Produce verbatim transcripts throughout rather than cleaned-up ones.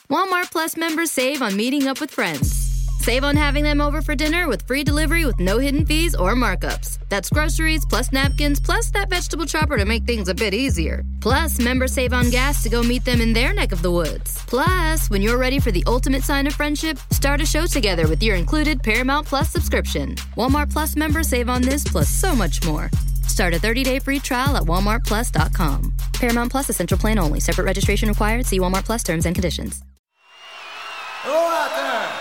Walmart Plus members save on meeting up with friends. Save on having them over for dinner with free delivery with no hidden fees or markups. That's groceries, plus napkins, plus that vegetable chopper to make things a bit easier. Plus, members save on gas to go meet them in their neck of the woods. Plus, when you're ready for the ultimate sign of friendship, start a show together with your included Paramount Plus subscription. Walmart Plus members save on this plus so much more. Start a thirty-day free trial at walmart plus dot com. Paramount Plus Essential Plan only. Separate registration required. See Walmart Plus terms and conditions. Hello out there!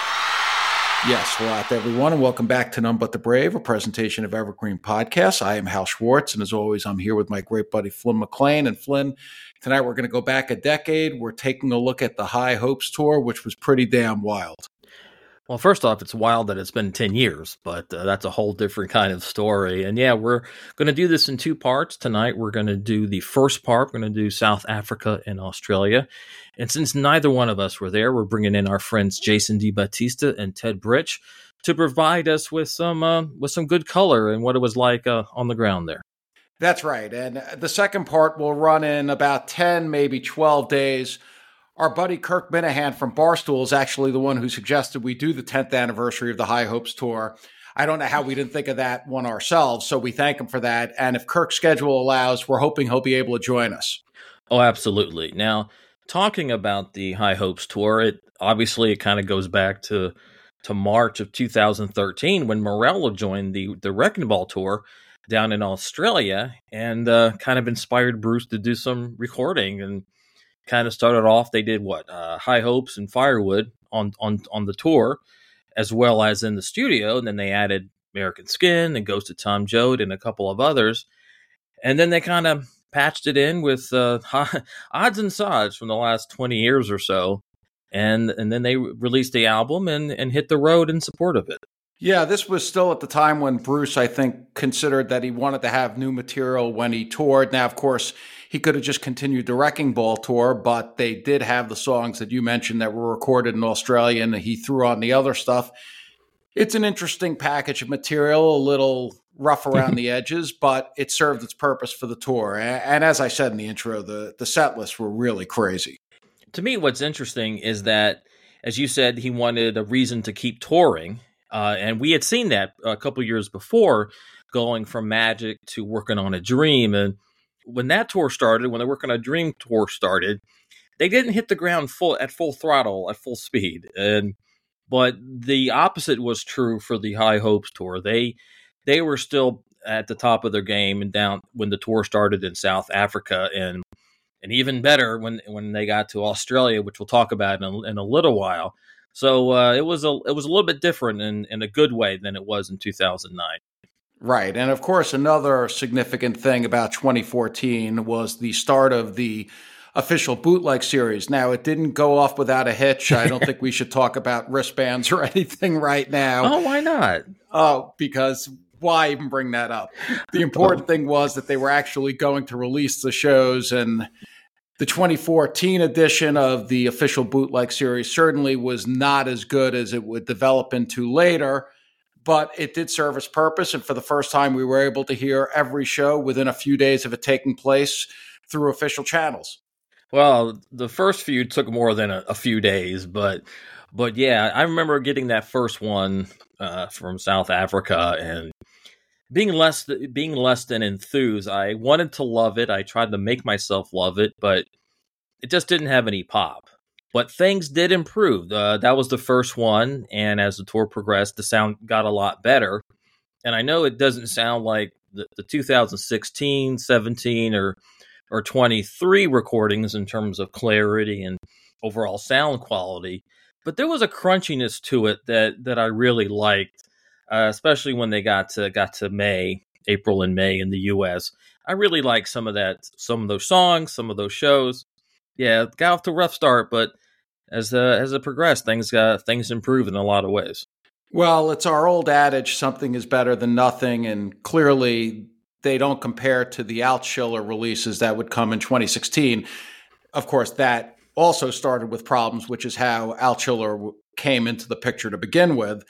Yes, hello out there, everyone, and welcome back to None But the Brave, a presentation of Evergreen Podcasts. I am Hal Schwartz, and as always, I'm here with my great buddy Flynn McLean. And Flynn, tonight we're going to go back a decade. We're taking a look at the High Hopes Tour, which was pretty damn wild. Well, first off, it's wild that it's been ten years, but uh, that's a whole different kind of story. And yeah, we're going to do this in two parts. Tonight, we're going to do the first part. We're going to do South Africa and Australia. And since neither one of us were there, we're bringing in our friends Jason DiBattista and Ted Britch to provide us with some uh, with some good color and what it was like uh, on the ground there. That's right. And the second part will run in about ten, maybe twelve days. Our buddy Kirk Minahan from Barstool is actually the one who suggested we do the tenth anniversary of the High Hopes Tour. I don't know how we didn't think of that one ourselves, so we thank him for that. And if Kirk's schedule allows, we're hoping he'll be able to join us. Oh, absolutely. Now, talking about the High Hopes Tour, it obviously it kind of goes back to to March of two thousand thirteen when Morello joined the, the Wrecking Ball Tour down in Australia and uh, kind of inspired Bruce to do some recording and kind of started off, they did what, uh, High Hopes and Firewood on, on, on the tour, as well as in the studio. And then they added American Skin and Ghost of Tom Joad and a couple of others. And then they kind of patched it in with uh, odds and sods from the last twenty years or so. And and then they released the album and, and hit the road in support of it. Yeah, this was still at the time when Bruce, I think, considered that he wanted to have new material when he toured. Now, of course, he could have just continued the Wrecking Ball tour, but they did have the songs that you mentioned that were recorded in Australia, and he threw on the other stuff. It's an interesting package of material, a little rough around the edges, but it served its purpose for the tour. And as I said in the intro, the, the set lists were really crazy. To me, what's interesting is that, as you said, he wanted a reason to keep touring. Uh, and we had seen that a couple years before, going from Magic to Working on a Dream. And when that tour started, when the Working on a Dream tour started, they didn't hit the ground full at full throttle, at full speed. And but the opposite was true for the High Hopes tour. They they were still at the top of their game and down when the tour started in South Africa, and and even better when when they got to Australia, which we'll talk about in a, in a little while. So uh, it was a it was a little bit different in, in a good way than it was in two thousand nine. Right. And of course, another significant thing about twenty fourteen was the start of the official bootleg series. Now, it didn't go off without a hitch. I don't think we should talk about wristbands or anything right now. Oh, why not? Oh, because why even bring that up? The important thing was that they were actually going to release the shows, and the twenty fourteen edition of the official bootleg series certainly was not as good as it would develop into later, but it did serve its purpose. And for the first time, we were able to hear every show within a few days of it taking place through official channels. Well, the first few took more than a, a few days, but but yeah, I remember getting that first one uh, from South Africa and being less th- being less than enthused. I wanted to love it. I tried to make myself love it, but it just didn't have any pop. But things did improve. Uh, that was the first one, and as the tour progressed, the sound got a lot better. And I know it doesn't sound like the, the two thousand sixteen, seventeen, or or twenty-three recordings in terms of clarity and overall sound quality, but there was a crunchiness to it that that I really liked, uh, especially when they got to got to May, April and May in the U S. I really liked some of that, some of those songs, some of those shows. Yeah, it got off to a rough start, but as uh, as it progressed, things got things improved in a lot of ways. Well, it's our old adage: something is better than nothing, and clearly they don't compare to the Altschiller releases that would come in twenty sixteen. Of course, that also started with problems, which is how Altschiller came into the picture to begin with.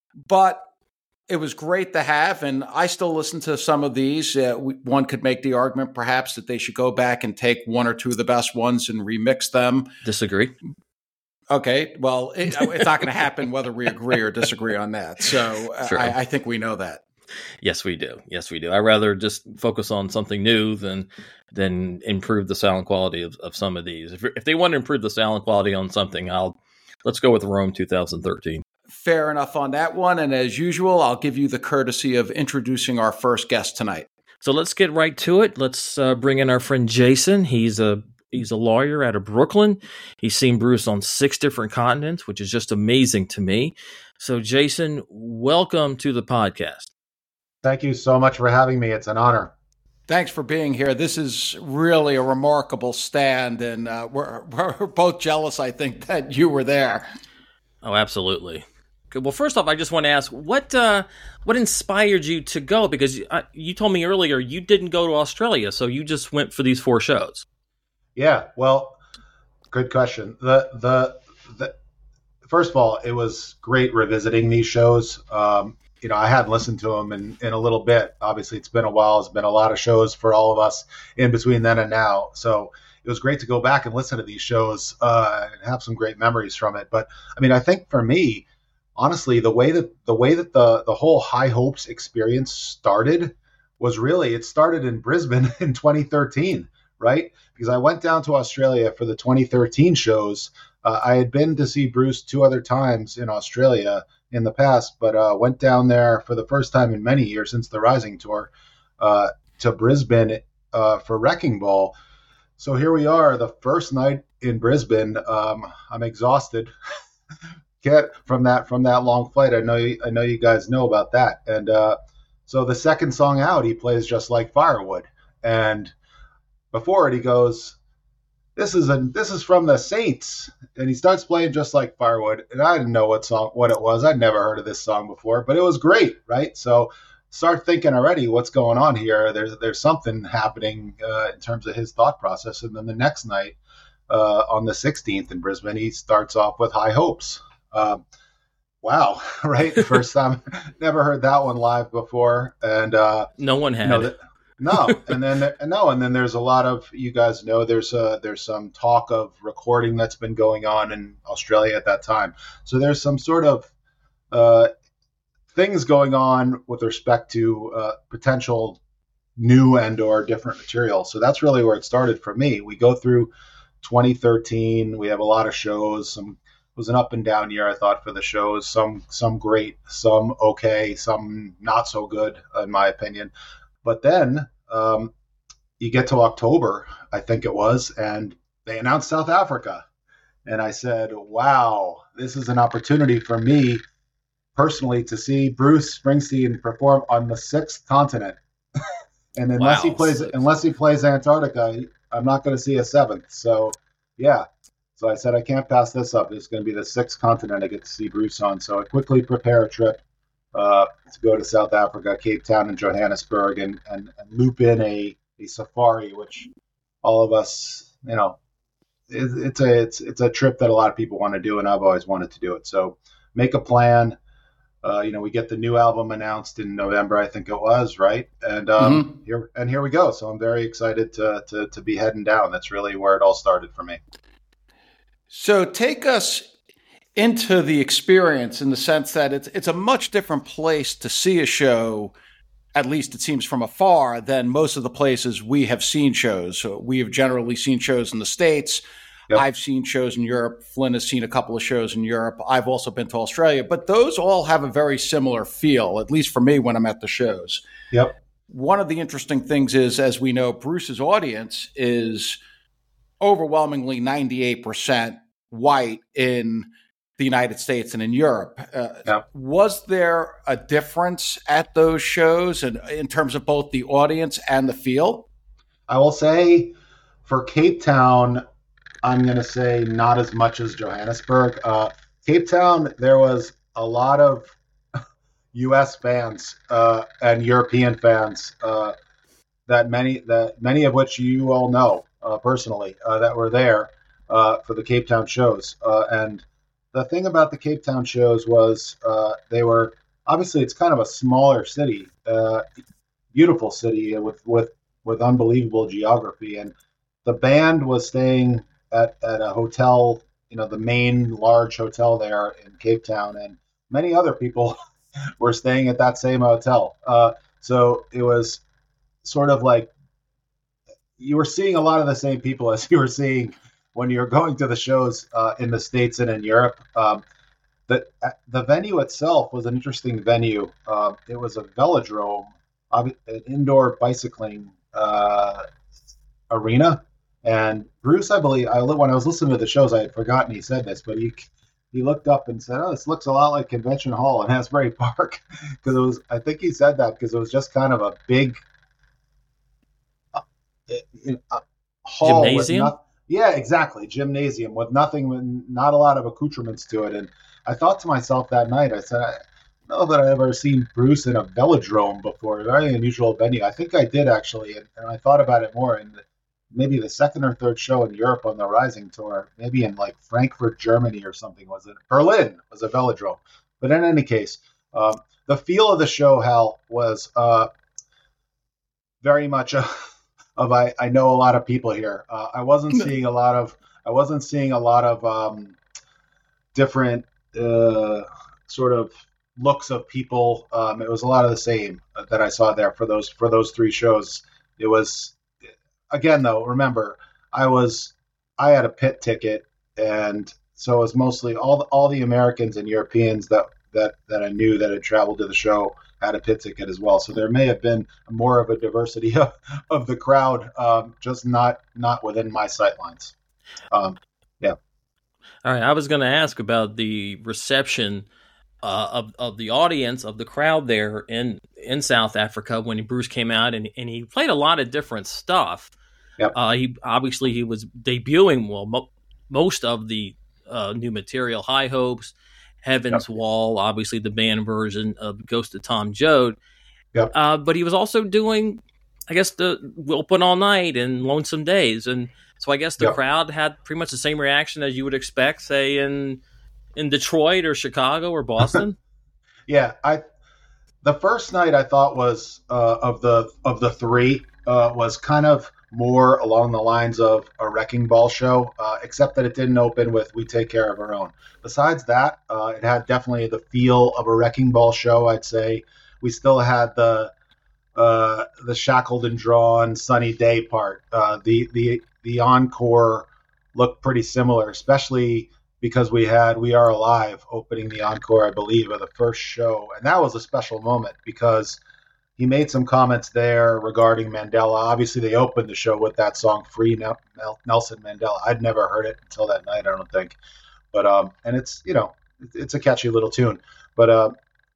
But it was great to have, and I still listen to some of these. Uh, we, one could make the argument, perhaps, that they should go back and take one or two of the best ones and remix them. Disagree. Okay, well, it, it's not going to happen whether we agree or disagree on that. So uh, I, I think we know that. Yes, we do. Yes, we do. I'd rather just focus on something new than than improve the sound quality of, of some of these. If, if they want to improve the sound quality on something, I'll let's go with Rome twenty thirteen. Fair enough on that one. And as usual, I'll give you the courtesy of introducing our first guest tonight. So let's get right to it. Let's uh, bring in our friend Jason. He's a he's a lawyer out of Brooklyn. He's seen Bruce on six different continents, which is just amazing to me. So Jason, welcome to the podcast. Thank you so much for having me. It's an honor. Thanks for being here. This is really a remarkable stand, and uh, we're, we're both jealous, I think, that you were there. Oh, absolutely. Good. Well, first off, I just want to ask, what uh, what inspired you to go? Because uh, you told me earlier you didn't go to Australia, so you just went for these four shows. Yeah, well, good question. The the the first of all, it was great revisiting these shows. Um, you know, I hadn't listened to them in, in a little bit. Obviously, it's been a while. It's been a lot of shows for all of us in between then and now. So it was great to go back and listen to these shows uh, and have some great memories from it. But I mean, I think for me, honestly, the way that the way that the the whole High Hopes experience started was really it started in Brisbane in twenty thirteen, right? Because I went down to Australia for the twenty thirteen shows. Uh, I had been to see Bruce two other times in Australia in the past, but uh, went down there for the first time in many years since the Rising Tour uh, to Brisbane uh, for Wrecking Ball. So here we are, the first night in Brisbane. Um, I'm exhausted. Get from that from that long flight. I know you, I know you guys know about that. And uh, so the second song out, he plays Just Like Firewood, and before it, he goes, "This is a this is from the Saints," and he starts playing Just Like Firewood. And I didn't know what song what it was. I'd never heard of this song before, but it was great, right? So start thinking already, what's going on here? There's there's something happening uh, in terms of his thought process. And then the next night, uh, on the sixteenth in Brisbane, he starts off with High Hopes. Um, wow, right? First time, never heard that one live before, and uh, no one had you know, it. no, and then no, and then there's a lot of, you guys know, there's a, there's some talk of recording that's been going on in Australia at that time. So there's some sort of uh, things going on with respect to uh, potential new and or different material. So that's really where it started for me. We go through twenty thirteen. We have a lot of shows. Some it was an up and down year, I thought, for the shows. Some some great, some okay, some not so good, in my opinion. But then um, you get to October, I think it was, and they announced South Africa. And I said, wow, this is an opportunity for me personally to see Bruce Springsteen perform on the sixth continent. And unless wow. he plays unless he plays Antarctica, I'm not going to see a seventh. So, yeah. So I said, I can't pass this up. It's going to be the sixth continent I get to see Bruce on. So I quickly prepare a trip Uh, to go to South Africa, Cape Town, and Johannesburg, and, and, and loop in a, a safari, which all of us, you know, it, it's a it's it's a trip that a lot of people want to do, and I've always wanted to do it. So make a plan. Uh, you know, we get the new album announced in November, I think it was, right? And um, mm-hmm. here and here we go. So I'm very excited to to to be heading down. That's really where it all started for me. So take us into the experience in the sense that it's it's a much different place to see a show, at least it seems from afar, than most of the places we have seen shows. So we have generally seen shows in the States. Yep. I've seen shows in Europe. Flynn has seen a couple of shows in Europe. I've also been to Australia, but those all have a very similar feel, at least for me when I'm at the shows. Yep. One of the interesting things is, as we know, Bruce's audience is overwhelmingly ninety-eight percent white in the United States and in Europe. Uh, yeah. Was there a difference at those shows and in, in terms of both the audience and the feel? I will say for Cape Town, I'm going to say not as much as Johannesburg. Uh, Cape Town, there was a lot of U S fans uh, and European fans uh, that many that many of which you all know uh, personally uh, that were there uh, for the Cape Town shows. Uh, and the thing about the Cape Town shows was uh, they were obviously it's kind of a smaller city, uh, beautiful city with with with unbelievable geography, and the band was staying at, at a hotel you know, the main large hotel there in Cape Town, and many other people were staying at that same hotel. Uh, so it was sort of like you were seeing a lot of the same people as you were seeing when you're going to the shows uh, in the States and in Europe. Um, the, the venue itself was an interesting venue. Uh, it was a velodrome, an indoor bicycling uh, arena. And Bruce, I believe, I, when I was listening to the shows, I had forgotten he said this, but he he looked up and said, "Oh, this looks a lot like Convention Hall in Asbury Park," because it was. I think he said that because it was just kind of a big uh, uh, hall gymnasium. With no, yeah, exactly, gymnasium with nothing, not a lot of accoutrements to it. And I thought to myself that night, I said, "I don't know that I've ever seen Bruce in a velodrome before. Very unusual venue." I think I did actually, and, and I thought about it more and. Maybe the second or third show in Europe on the Rising Tour, maybe in like Frankfurt, Germany or something, was it? Berlin was a velodrome. But in any case, um, the feel of the show, Hal, was uh, very much a, of I, I know a lot of people here. Uh, I wasn't seeing a lot of I wasn't seeing a lot of um, different uh, sort of looks of people. Um, it was a lot of the same that I saw there for those for those three shows. It was. Again, though, remember, I was I had a pit ticket, and so it was mostly all the, all the Americans and Europeans that, that, that I knew that had traveled to the show had a pit ticket as well. So there may have been more of a diversity of, of the crowd, um, just not not within my sightlines. Um, yeah. All right, I was going to ask about the reception uh, of of the audience, of the crowd there in in South Africa when Bruce came out, and and he played a lot of different stuff. Yep. Uh, he obviously he was debuting well mo- most of the uh, new material, High Hopes, Heaven's yep. Wall, obviously the band version of Ghost of Tom Joad. Yep. Uh, but he was also doing, I guess, the We'll Open All Night and Lonesome Days, and so I guess the yep. crowd had pretty much the same reaction as you would expect, say in in Detroit or Chicago or Boston. yeah, I the first night I thought was uh, of the of the three uh, was kind of. More along the lines of a Wrecking Ball show, uh, except that it didn't open with We Take Care of Our Own. Besides that, uh, it had definitely the feel of a Wrecking Ball show, I'd say. We still had the uh, the shackled and drawn sunny day part. Uh, the, the, the encore looked pretty similar, especially because we had We Are Alive opening the encore, I believe, of the first show. And that was a special moment because he made some comments there regarding Mandela. Obviously, they opened the show with that song, Free Nelson Mandela. I'd never heard it until that night, I don't think. But um, and it's, you know, it's a catchy little tune. But uh,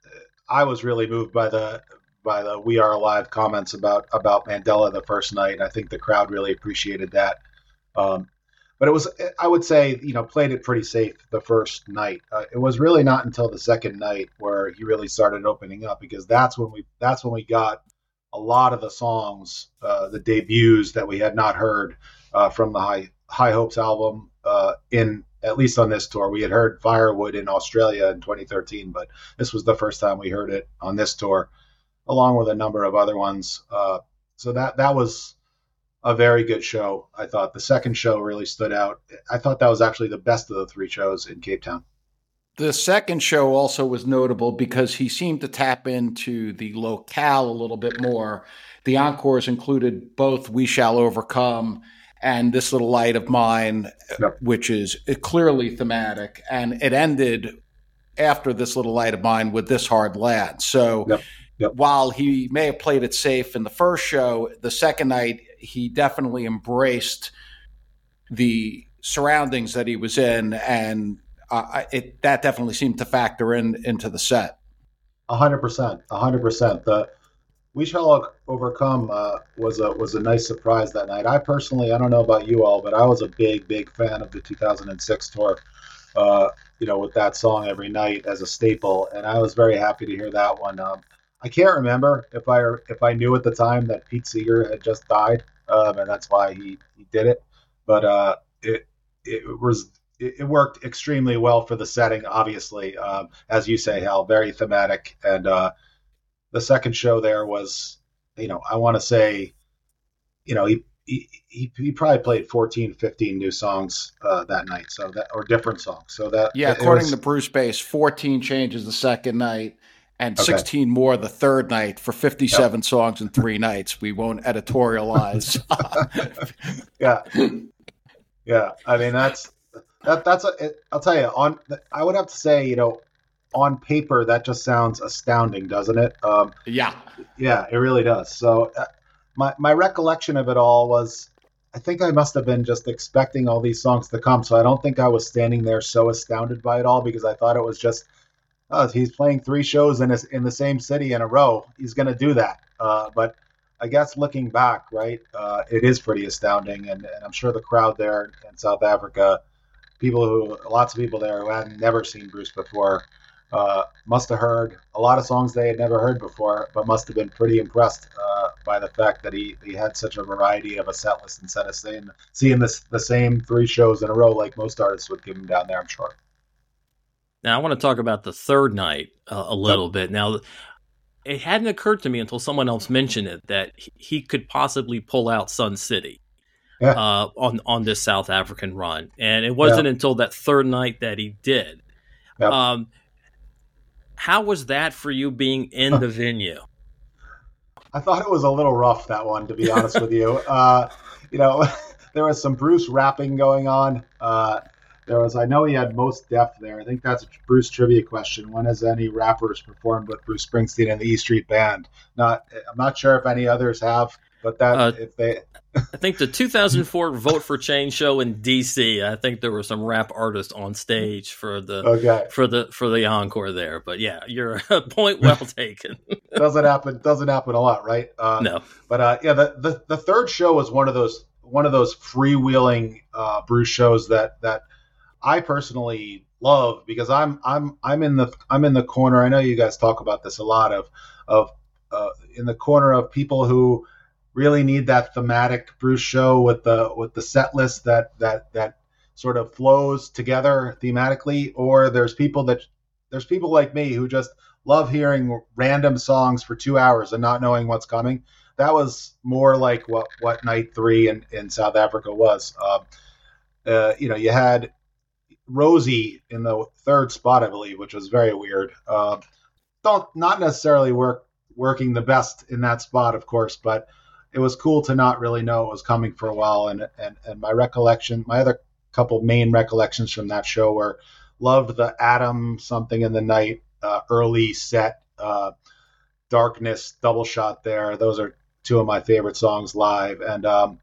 I was really moved by the by the We Are Alive comments about, about Mandela the first night. And I think the crowd really appreciated that. Um, but it was, I would say, you know, played it pretty safe the first night. Uh, it was really not until the second night where he really started opening up, because that's when we that's when we got a lot of the songs, uh, the debuts that we had not heard uh, from the High High Hopes album. Uh, in at least on this tour, we had heard Firewood in Australia in twenty thirteen, but this was the first time we heard it on this tour, along with a number of other ones. Uh, so that that was. A very good show, I thought. The second show really stood out. I thought that was actually the best of the three shows in Cape Town. The second show also was notable because he seemed to tap into the locale a little bit more. The encores included both We Shall Overcome and This Little Light of Mine, yep. which is clearly thematic. And it ended after This Little Light of Mine with This Hard Land. So yep. Yep. while he may have played it safe in the first show, the second night, he definitely embraced the surroundings that he was in, and uh, it that definitely seemed to factor in into the set. A hundred percent, a hundred percent. The We Shall Overcome uh, was a was a nice surprise that night. I personally, I don't know about you all, but I was a big, big fan of the two thousand six tour. Uh, you know, with that song every night as a staple, and I was very happy to hear that one. Um, I can't remember if I if I knew at the time that Pete Seeger had just died, um, and that's why he, he did it. But uh, it it was it, it worked extremely well for the setting. Obviously, um, as you say, Hal, very thematic. And uh, the second show there was, you know, I want to say, you know, he he, he, he probably played fourteen, fifteen new songs uh, that night, so that or different songs. So that yeah, according was, to Bruce Bass, fourteen changes the second night and okay. sixteen more the third night for fifty-seven yep. songs in three nights. We won't editorialize. yeah, yeah. I mean, that's that. That's a. It, I'll tell you. On, I would have to say, you know, on paper, that just sounds astounding, doesn't it? Um, yeah, yeah, it really does. So. Uh, My my recollection of it all was, I think I must have been just expecting all these songs to come. So I don't think I was standing there so astounded by it all, because I thought it was just, oh, he's playing three shows in a, in the same city in a row. He's going to do that. Uh, but I guess looking back, right, uh, it is pretty astounding. And, and I'm sure the crowd there in South Africa, people who, lots of people there who had never seen Bruce before, Uh, must have heard a lot of songs they had never heard before, but must have been pretty impressed uh, by the fact that he, he had such a variety of a set list instead of seeing, seeing this, the same three shows in a row like most artists would give him down there, I'm sure. Now, I want to talk about the third night uh, a little yep. bit. Now, it hadn't occurred to me until someone else mentioned it that he could possibly pull out Sun City yeah. uh, on, on this South African run. And it wasn't yeah. until that third night that he did. Yep. Um, How was that for you being in the venue? I thought it was a little rough, that one, to be honest with you. Uh, you know, there was some Bruce rapping going on. Uh, there was, I know he had Most Def there. I think that's a Bruce trivia question. When has any rappers performed with Bruce Springsteen and the E Street Band? Not, I'm not sure if any others have, but that uh, if they. I think the two thousand four Vote for Change show in D C, I think there were some rap artists on stage for the okay. for the for the encore there. But yeah, your point well taken. doesn't happen doesn't happen a lot, right? Uh, no. But uh, yeah, the, the the third show was one of those one of those freewheeling uh, Bruce shows that that I personally love, because I'm I'm I'm in the I'm in the corner. I know you guys talk about this a lot of of uh, in the corner of people who really need that thematic Bruce show with the with the set list that that that sort of flows together thematically, or there's people that there's people like me who just love hearing random songs for two hours and not knowing what's coming. That was more like what what night three in, in South Africa was. Uh, uh, you know, you had Rosie in the third spot, I believe, which was very weird. Uh, don't not necessarily work working the best in that spot, of course, but it was cool to not really know it was coming for a while. And, and, and my recollection, my other couple main recollections from that show were loved the Atom Something in the Night uh, early set, uh, Darkness double shot there. Those are two of my favorite songs live. And um,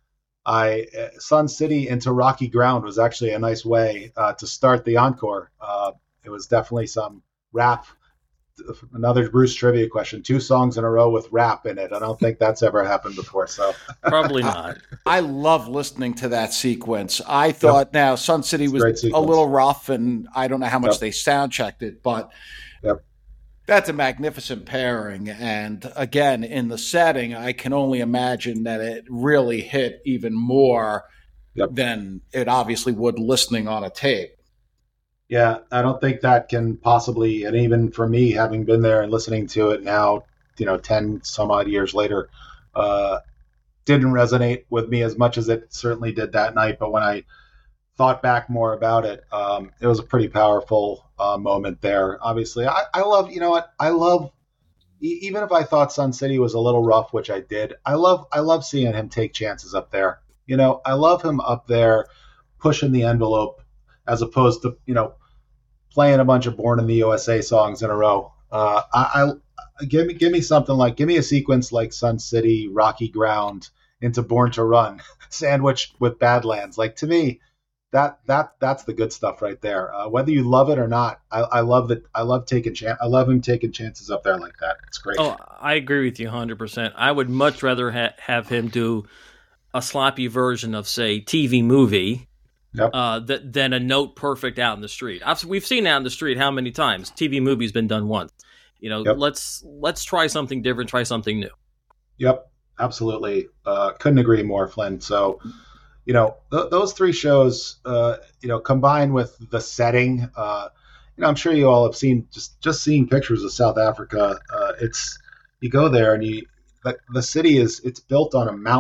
I uh, Sun City into Rocky Ground was actually a nice way uh, to start the encore. Uh, it was definitely some rap. Another Bruce trivia question: two songs in a row with rap in it. I don't think that's ever happened before. So probably not. I love listening to that sequence. I thought yep. now Sun City was a little rough, and I don't know how much yep. they sound checked it, but yep. that's a magnificent pairing. And again, in the setting, I can only imagine that it really hit even more yep. than it obviously would listening on a tape. Yeah, I don't think that can possibly, and even for me, having been there and listening to it now, you know, ten some odd years later, uh, didn't resonate with me as much as it certainly did that night. But when I thought back more about it, um, it was a pretty powerful uh, moment there. Obviously, I, I love, you know what, I love, e- even if I thought Sun City was a little rough, which I did, I love, I love seeing him take chances up there. You know, I love him up there pushing the envelope, as opposed to, you know, playing a bunch of Born in the U S A songs in a row. Uh, I, I give me give me something like give me a sequence like Sun City, Rocky Ground into Born to Run, sandwiched with Badlands. Like, to me, that that that's the good stuff right there. Uh, whether you love it or not, I, I love that. I love taking chan- I love him taking chances up there like that. It's great. Oh, I agree with you one hundred percent. I would much rather ha- have him do a sloppy version of, say, T V Movie. Yep. Uh, th- than a note perfect out in the street. I've, we've seen out in the street how many times T V Movie's been done once. You know, yep. let's let's try something different, try something new. Yep, absolutely. Uh, couldn't agree more, Flynn. So, you know, th- those three shows, uh, you know, combined with the setting, uh, you know, I'm sure you all have seen just just seeing pictures of South Africa. Uh, it's you go there and you the, the city is it's built on a mountain.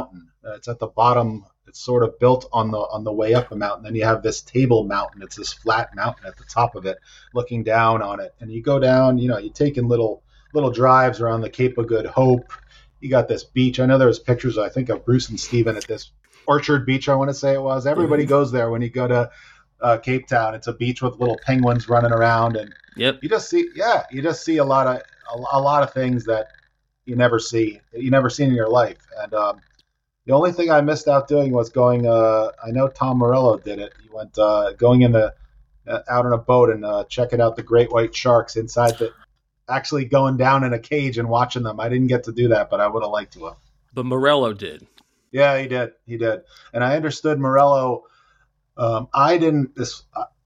Uh, it's at the bottom. It's sort of built on the on the way up the mountain. Then you have this Table Mountain. It's this flat mountain at the top of it, looking down on it. And you go down. You know, you take in little little drives around the Cape of Good Hope. You got this beach. I know there was pictures, I think, of Bruce and Steven at this Orchard Beach, I want to say it was. Everybody mm-hmm. goes there when you go to uh, Cape Town. It's a beach with little penguins running around, and yep. you just see, yeah, you just see a lot of a, a lot of things that you never see, you never seen in your life. And um, the only thing I missed out doing was going. Uh, I know Tom Morello did it. He went uh, going in the uh, out on a boat and uh, checking out the great white sharks inside the. Actually going down in a cage and watching them. I didn't get to do that, but I would have liked to have. But Morello did. Yeah, he did. He did. And I understood Morello. Um, I didn't this.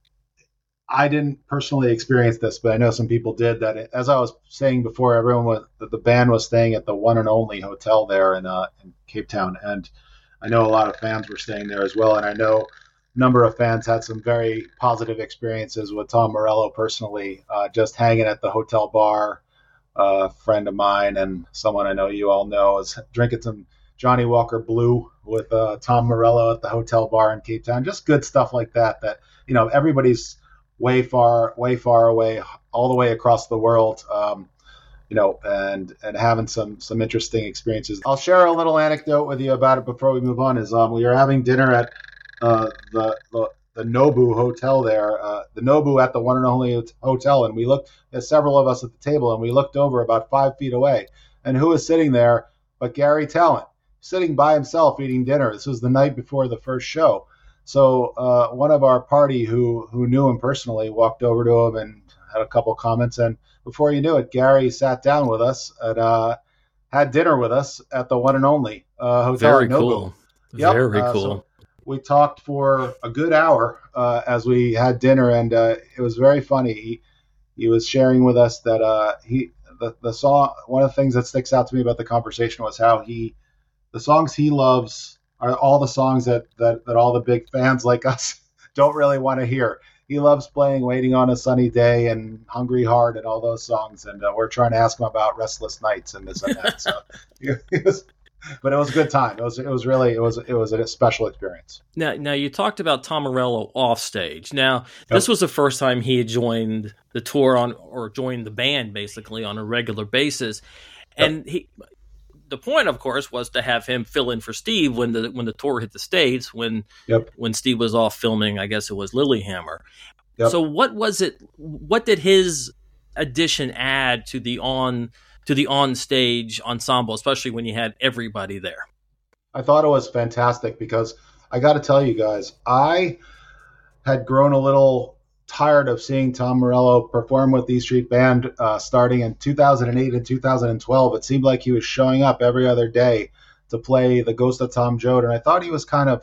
I didn't personally experience this, but I know some people did. That it, as I was saying before, everyone was the band was staying at the one and only hotel there in uh, in Cape Town, and I know a lot of fans were staying there as well. And I know a number of fans had some very positive experiences with Tom Morello personally, uh, just hanging at the hotel bar. Uh, a friend of mine and someone I know you all know is drinking some Johnny Walker Blue with uh, Tom Morello at the hotel bar in Cape Town. Just good stuff like that, that, you know, everybody's way far, way far away, all the way across the world, um, you know, and, and having some, some interesting experiences. I'll share a little anecdote with you about it before we move on is um, we were having dinner at uh, the, the the Nobu Hotel there, uh, the Nobu at the one and only hotel. And we looked, there's several of us at the table, and we looked over about five feet away. And who was sitting there but Gary Talent, sitting by himself eating dinner. This was the night before the first show. So uh, one of our party who who knew him personally walked over to him and had a couple comments. And before you knew it, Gary sat down with us and uh, had dinner with us at the one and only uh, hotel. Very at Nobu. Cool. Yep. Very uh, cool. So we talked for a good hour uh, as we had dinner, and uh, it was very funny. He, he was sharing with us that uh, he the, the song. One of the things that sticks out to me about the conversation was how he the songs he loves are all the songs that that, that all the big fans like us don't really want to hear. He loves playing "Waiting on a Sunny Day" and "Hungry Heart" and all those songs, and uh, we're trying to ask him about "Restless Nights" and this and that. So, it was, but it was a good time. It was it was really it was it was a special experience. Now, now you talked about Tom Morello off stage. Now, this yep. was the first time he had joined the tour on or joined the band basically on a regular basis, and yep. he. The point, of course, was to have him fill in for Steve when the when the tour hit the States, when yep. when Steve was off filming, I guess it was Lilyhammer. Yep. So what was it? What did his addition add to the on to the on stage ensemble, especially when you had everybody there? I thought it was fantastic because I got to tell you guys, I had grown a little tired of seeing Tom Morello perform with E Street Band uh, starting in two thousand eight and two thousand twelve. It seemed like he was showing up every other day to play The Ghost of Tom Joad, and I thought he was kind of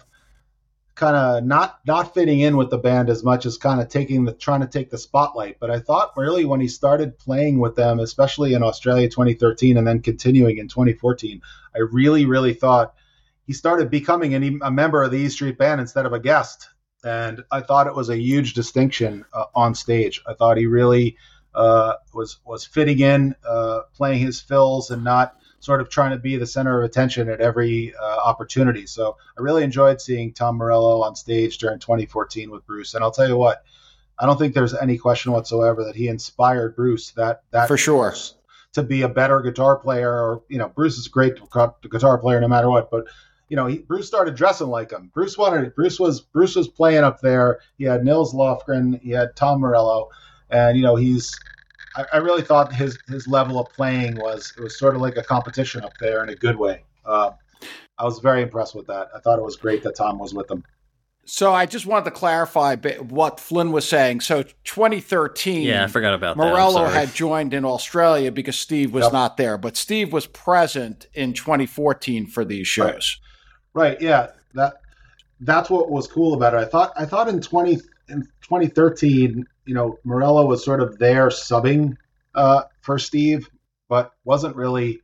kind of not not fitting in with the band as much as kind of taking the trying to take the spotlight. But I thought really when he started playing with them, especially in Australia twenty thirteen and then continuing in twenty fourteen, I really really thought he started becoming an, a member of the E Street Band instead of a guest. And I thought it was a huge distinction uh, on stage. I thought he really uh, was was fitting in, uh, playing his fills and not sort of trying to be the center of attention at every uh, opportunity. So I really enjoyed seeing Tom Morello on stage during twenty fourteen with Bruce. And I'll tell you what, I don't think there's any question whatsoever that he inspired Bruce that that for sure to be a better guitar player. Or you know, Bruce is a great guitar player no matter what, but. You know, he, Bruce started dressing like him. Bruce wanted. Bruce was. Bruce was playing up there. He had Nils Lofgren. He had Tom Morello, and you know, he's. I, I really thought his his level of playing was it was sort of like a competition up there in a good way. Uh, I was very impressed with that. I thought it was great that Tom was with them. So I just wanted to clarify what Flynn was saying. So twenty thirteen, yeah, I forgot about Morello that. had joined in Australia because Steve was yep. not there, but Steve was present in twenty fourteen for these shows. Right. Right, yeah, that that's what was cool about it. I thought I thought in twenty in twenty thirteen, you know, Morello was sort of there subbing uh, for Steve, but wasn't really.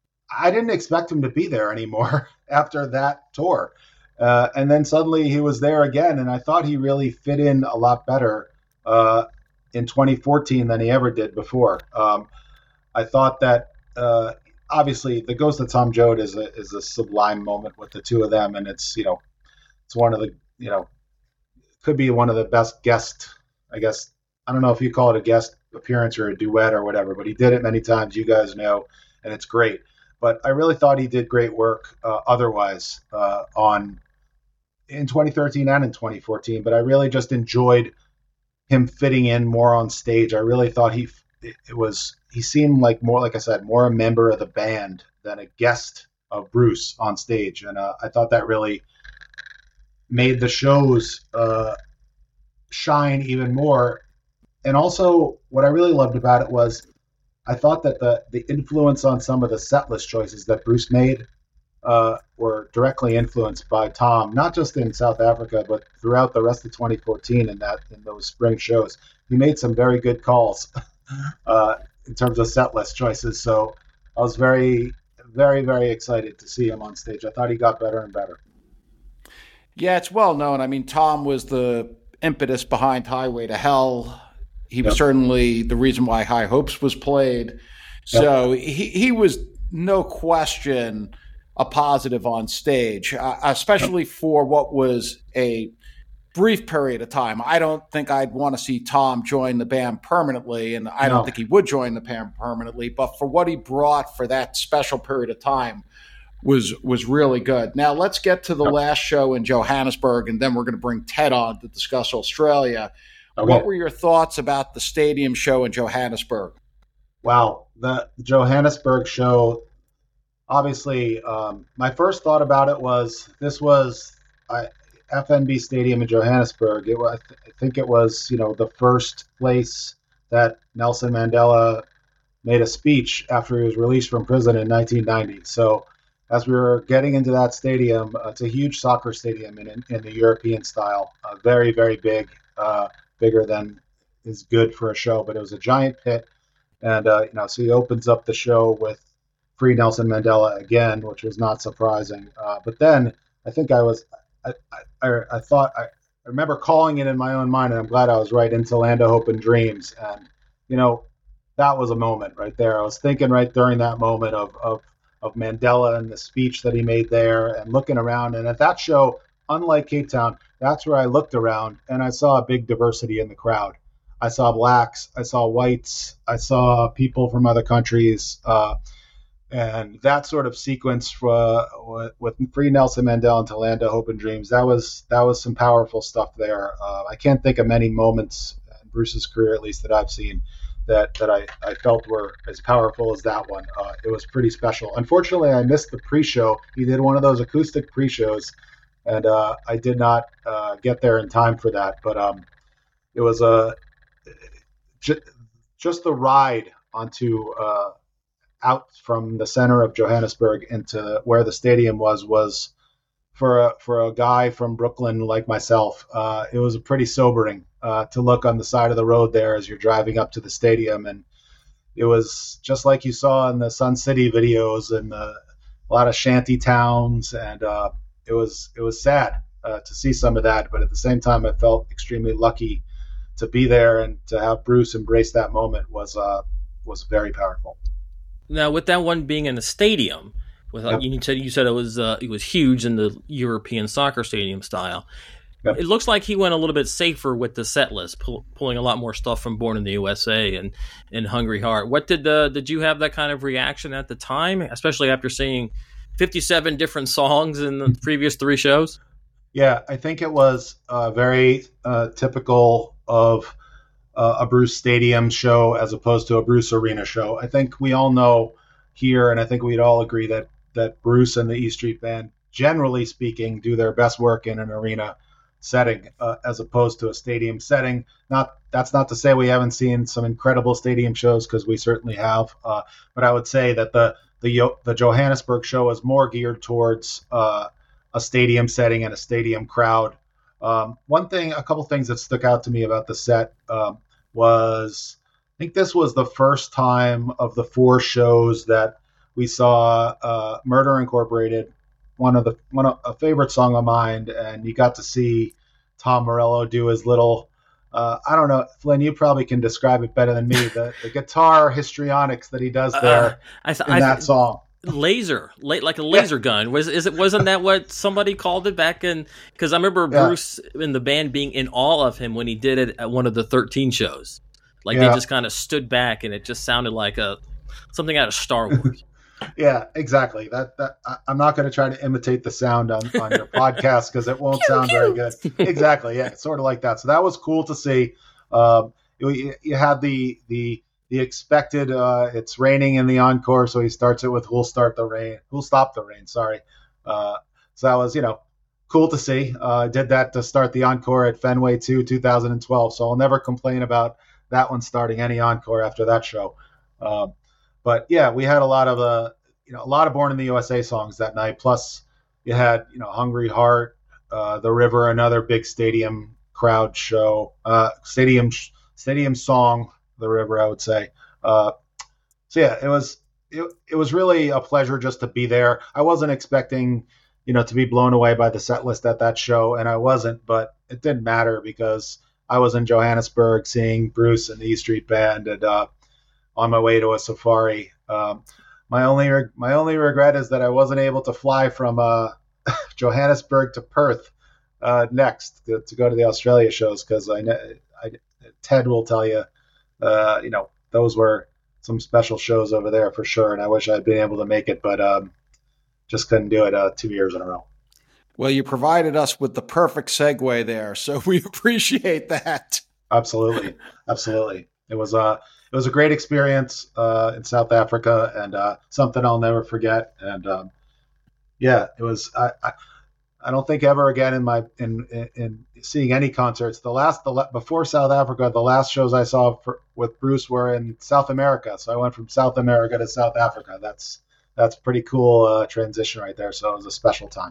I didn't expect him to be there anymore after that tour, uh, and then suddenly he was there again, and I thought he really fit in a lot better uh, in twenty fourteen than he ever did before. Um, I thought that. Uh, obviously the Ghost of Tom Joad is a is a sublime moment with the two of them, and it's you know it's one of the you know could be one of the best guest, I guess. I don't know if you call it a guest appearance or a duet or whatever, but he did it many times, you guys know, and it's great. But I really thought he did great work uh, otherwise uh, on in twenty thirteen and in twenty fourteen. But I really just enjoyed him fitting in more on stage. I really thought he it was he seemed like more, like I said, more a member of the band than a guest of Bruce on stage, and uh, I thought that really made the shows uh, shine even more. And also, what I really loved about it was I thought that the the influence on some of the set list choices that Bruce made uh, were directly influenced by Tom, not just in South Africa, but throughout the rest of twenty fourteen in that in those spring shows. He made some very good calls uh, in terms of set list choices. So I was very, very, very excited to see him on stage. I thought he got better and better. Yeah, it's well known. I mean, Tom was the impetus behind Highway to Hell. He was yep. certainly the reason why High Hopes was played. So yep. he, he was no question a positive on stage, uh, especially yep. for what was a brief period of time. I don't think I'd want to see Tom join the band permanently, and I no. don't think he would join the band permanently, but for what he brought for that special period of time was was really good. Now let's get to the yep. last show in Johannesburg, and then we're going to bring Ted on to discuss Australia. Okay. What were your thoughts about the stadium show in Johannesburg? Wow, the Johannesburg show, obviously, um, my first thought about it was this was I, F N B Stadium in Johannesburg. It was, I think it was, you know, the first place that Nelson Mandela made a speech after he was released from prison in nineteen ninety. So as we were getting into that stadium, uh, it's a huge soccer stadium in, in, in the European style, uh, very, very big. Uh, bigger than is good for a show, but it was a giant pit. And, uh, you know, so he opens up the show with Free Nelson Mandela again, which was not surprising. Uh, but then I think I was, I, I, I thought, I, I remember calling it in my own mind, and I'm glad I was right, into Land of Hope and Dreams. And, you know, that was a moment right there. I was thinking right during that moment of, of, of Mandela and the speech that he made there and looking around. And at that show, unlike Cape Town, that's where I looked around and I saw a big diversity in the crowd. I saw blacks, I saw whites, I saw people from other countries, uh, and that sort of sequence for, with, with Free Nelson Mandela and To Land of Hope and Dreams, that was that was some powerful stuff there. Uh, I can't think of many moments in Bruce's career, at least that I've seen, that that I, I felt were as powerful as that one. Uh, it was pretty special. Unfortunately, I missed the pre-show. He did one of those acoustic pre-shows, and uh, I did not uh, get there in time for that. But um, it was a j- just the ride onto uh, out from the center of Johannesburg into where the stadium was was for a, for a guy from Brooklyn like myself. Uh, it was pretty sobering uh, to look on the side of the road there as you're driving up to the stadium, and it was just like you saw in the Sun City videos and the, a lot of shanty towns and. Uh, It was it was sad uh, to see some of that, but at the same time, I felt extremely lucky to be there, and to have Bruce embrace that moment was uh, was very powerful. Now, with that one being in a stadium, with yep. you said you said it was uh, it was huge in the European soccer stadium style. Yep. It looks like he went a little bit safer with the set list, pull, pulling a lot more stuff from Born in the U S A and and Hungry Heart. What did the did you have that kind of reaction at the time, especially after seeing fifty-seven different songs in the previous three shows? Yeah, I think it was uh, very uh, typical of uh, a Bruce Stadium show as opposed to a Bruce Arena show. I think we all know here, and I think we'd all agree that that Bruce and the E Street Band, generally speaking, do their best work in an arena setting uh, as opposed to a stadium setting. Not that's not to say we haven't seen some incredible stadium shows, because we certainly have. Uh, but I would say that the The, the Johannesburg show is more geared towards uh, a stadium setting and a stadium crowd. Um, one thing, a couple things that stuck out to me about the set um, was, I think this was the first time of the four shows that we saw uh, Murder Incorporated, one of the one of, a favorite song of mine, and you got to see Tom Morello do his little uh, I don't know, Flynn, you probably can describe it better than me. The, the guitar histrionics that he does there uh, I th- in I th- that song. Laser, like a laser yeah. gun. Was is it? Wasn't that what somebody called it back in? Because I remember yeah. Bruce and the band being in awe of him when he did it at one of the thirteen shows. Like yeah. they just kind of stood back, and it just sounded like a something out of Star Wars. Yeah, exactly. That that I, I'm not going to try to imitate the sound on, on your podcast because it won't sound very good. Exactly. Yeah, it's sort of like that. So that was cool to see. Um, you, you had the the the expected. Uh, it's raining in the encore, so he starts it with "Who'll start the rain? Who'll stop the rain?" Sorry. Uh, so that was you know cool to see. I uh, did that to start the encore at Fenway two, two thousand twelve. So I'll never complain about that one starting any encore after that show. Um, But yeah, we had a lot of uh, you know, a lot of Born in the U S A songs that night. Plus, you had you know, Hungry Heart, uh, The River, another big stadium crowd show, uh, stadium stadium song, The River, I would say. Uh, so yeah, it was it, it was really a pleasure just to be there. I wasn't expecting you know to be blown away by the set list at that show, and I wasn't, but it didn't matter because I was in Johannesburg seeing Bruce and the E Street Band, and uh, on my way to a safari. Um, my only re- my only regret is that I wasn't able to fly from uh, Johannesburg to Perth uh, next to, to go to the Australia shows because I, I Ted will tell you, uh, you know, those were some special shows over there for sure, and I wish I'd been able to make it, but um, just couldn't do it uh, two years in a row. Well, you provided us with the perfect segue there, so we appreciate that. Absolutely, absolutely. It was a uh, it was a great experience uh, in South Africa, and uh, something I'll never forget. And um, yeah, it was. I, I I don't think ever again in my in in, in seeing any concerts. The last the before South Africa, the last shows I saw for, with Bruce were in South America. So I went from South America to South Africa. That's that's pretty cool uh, transition right there. So it was a special time.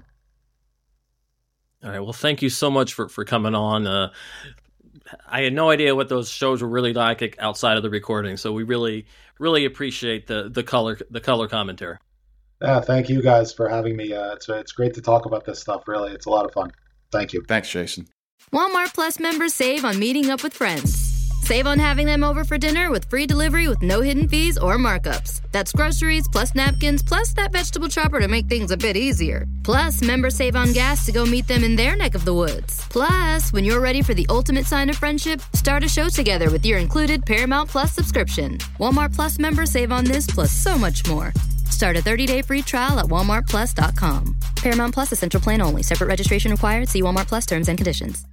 All right. Well, thank you so much for for coming on. Uh, I had no idea what those shows were really like outside of the recording, so we really, really appreciate the the color the color commentary. Yeah, thank you guys for having me. Uh, it's it's great to talk about this stuff. Really, it's a lot of fun. Thank you. Thanks, Jason. Walmart Plus members save on meeting up with friends. Save on having them over for dinner with free delivery with no hidden fees or markups. That's groceries plus napkins plus that vegetable chopper to make things a bit easier. Plus, members save on gas to go meet them in their neck of the woods. Plus, when you're ready for the ultimate sign of friendship, start a show together with your included Paramount Plus subscription. Walmart Plus members save on this plus so much more. Start a thirty-day free trial at walmart plus dot com. Paramount Plus Essential Plan only. Separate registration required. See Walmart Plus terms and conditions.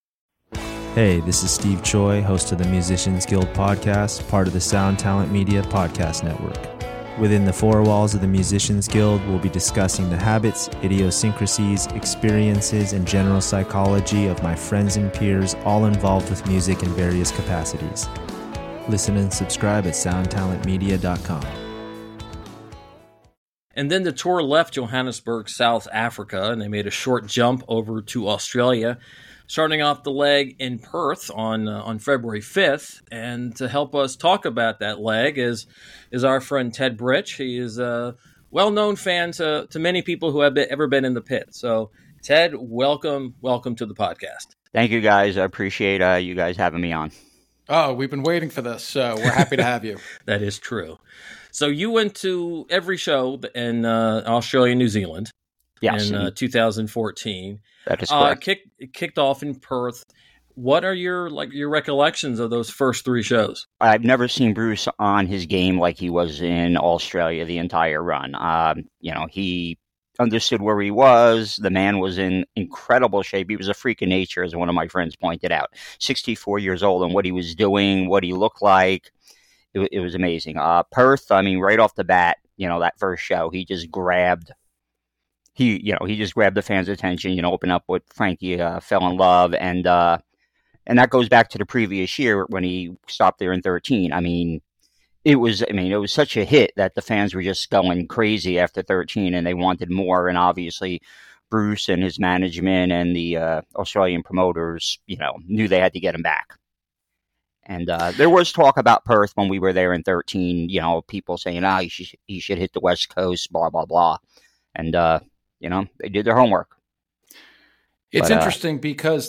Hey, this is Steve Choi, host of the Musicians Guild podcast, part of the Sound Talent Media podcast network. Within the four walls of the Musicians Guild, we'll be discussing the habits, idiosyncrasies, experiences, and general psychology of my friends and peers, all involved with music in various capacities. Listen and subscribe at sound talent media dot com. And then the tour left Johannesburg, South Africa, and they made a short jump over to Australia, starting off the leg in Perth on uh, on February fifth. And to help us talk about that leg is is our friend Ted Britch. He is a well-known fan to, to many people who have been, ever been in the pit. So, Ted, welcome, welcome to the podcast. Thank you, guys. I appreciate uh, you guys having me on. Oh, we've been waiting for this, so we're happy to have you. That is true. So you went to every show in uh, Australia and New Zealand yes, in uh, two thousand fourteen. That is correct. correct. Uh, kicked, kicked off in Perth. What are your like your recollections of those first three shows? I've never seen Bruce on his game like he was in Australia the entire run. Um, you know, he understood where he was. The man was in incredible shape. He was a freak of nature, as one of my friends pointed out. sixty-four years old, and what he was doing, what he looked like. It, it was amazing. Uh, Perth, I mean, right off the bat, you know, that first show, he just grabbed, he, you know, he just grabbed the fans' attention, you know, opened up with Frankie uh, Fell in Love. And, uh, and that goes back to the previous year when he stopped there in thirteen. I mean, it was, I mean, it was such a hit that the fans were just going crazy after thirteen and they wanted more. And obviously Bruce and his management and the uh, Australian promoters, you know, knew they had to get him back. And uh, there was talk about Perth when we were there in thirteen, you know, people saying, ah, oh, he should, he should hit the West Coast, blah, blah, blah. And, uh, you know, they did their homework. It's but, interesting uh, because that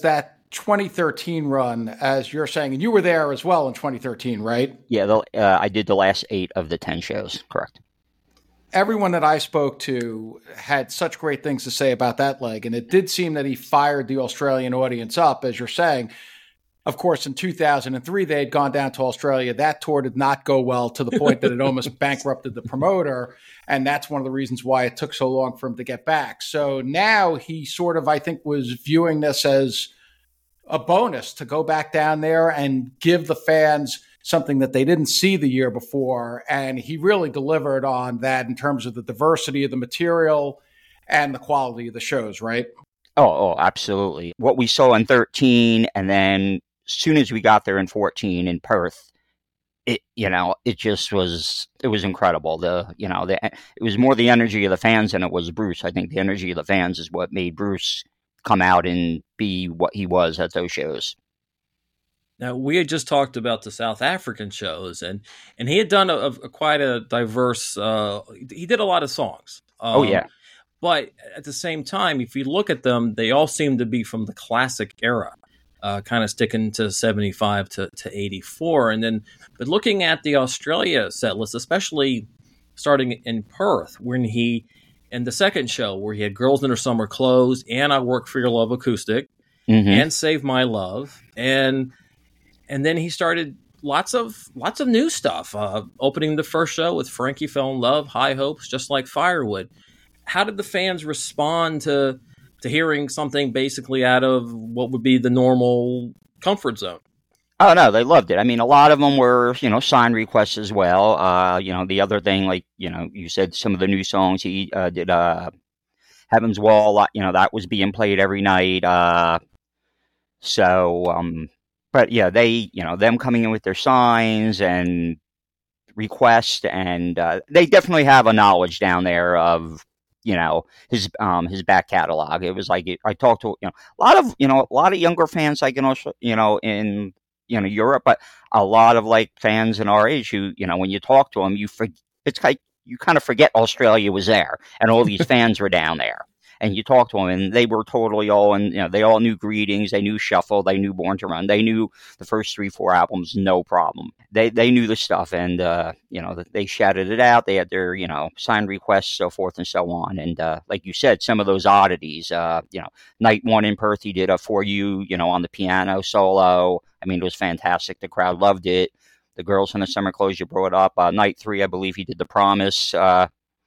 twenty thirteen run, as you're saying, and you were there as well in twenty thirteen, right? Yeah, the, uh, I did the last eight of the ten shows, correct. Everyone that I spoke to had such great things to say about that leg, and it did seem that he fired the Australian audience up, as you're saying. Of course, in two thousand three, they had gone down to Australia. That tour did not go well to the point that it almost bankrupted the promoter, and that's one of the reasons why it took so long for him to get back. So now he sort of, I think, was viewing this as a bonus to go back down there and give the fans something that they didn't see the year before. And he really delivered on that in terms of the diversity of the material and the quality of the shows, right? Oh, oh, absolutely. What we saw in thirteen, and then as soon as we got there in fourteen in Perth, it, you know, it just was, it was incredible. The, you know, the, it was more the energy of the fans than it was Bruce. I think the energy of the fans is what made Bruce come out and be what he was at those shows. Now, we had just talked about the South African shows, and, and he had done a, a quite a diverse, uh, he did a lot of songs. Um, oh, yeah. But at the same time, if you look at them, they all seem to be from the classic era, uh, kind of sticking to seventy-five to, to eighty-four. And then, but looking at the Australia set list, especially starting in Perth, when he, in the second show, where he had Girls in Her Summer Clothes, and I Work for Your Love acoustic, mm-hmm. and Save My Love, and and then he started lots of lots of new stuff, uh, opening the first show with Frankie Fell in Love, High Hopes, Just Like Firewood. How did the fans respond to to hearing something basically out of what would be the normal comfort zone? Oh, no, they loved it. I mean, a lot of them were, you know, sign requests as well. Uh, you know, the other thing, like, you know, you said some of the new songs he uh, did, uh, Heaven's Wall, you know, that was being played every night. Uh, so, um, but yeah, they, you know, them coming in with their signs and requests, and uh, they definitely have a knowledge down there of, you know, his um his back catalog. It was like, I talked to, you know, a lot of, you know, a lot of younger fans, like, you know, you know, in, you know, Europe, but a lot of like fans in our age who, you know, when you talk to them, you forget, it's like, you kind of forget Australia was there and all these fans were down there. And you talk to them, and they were totally all, and you know, they all knew Greetings, they knew Shuffle, they knew Born to Run, they knew the first three, four albums, no problem. They they knew the stuff, and uh, you know, they shouted it out. They had their, you know, sign requests, so forth and so on. And uh, like you said, some of those oddities, uh, you know, night one in Perth, he did a For You, you know, on the piano solo. I mean, it was fantastic. The crowd loved it. The Girls in the Summer Clothes, you brought up. Uh, night three, I believe he did The Promise. Uh,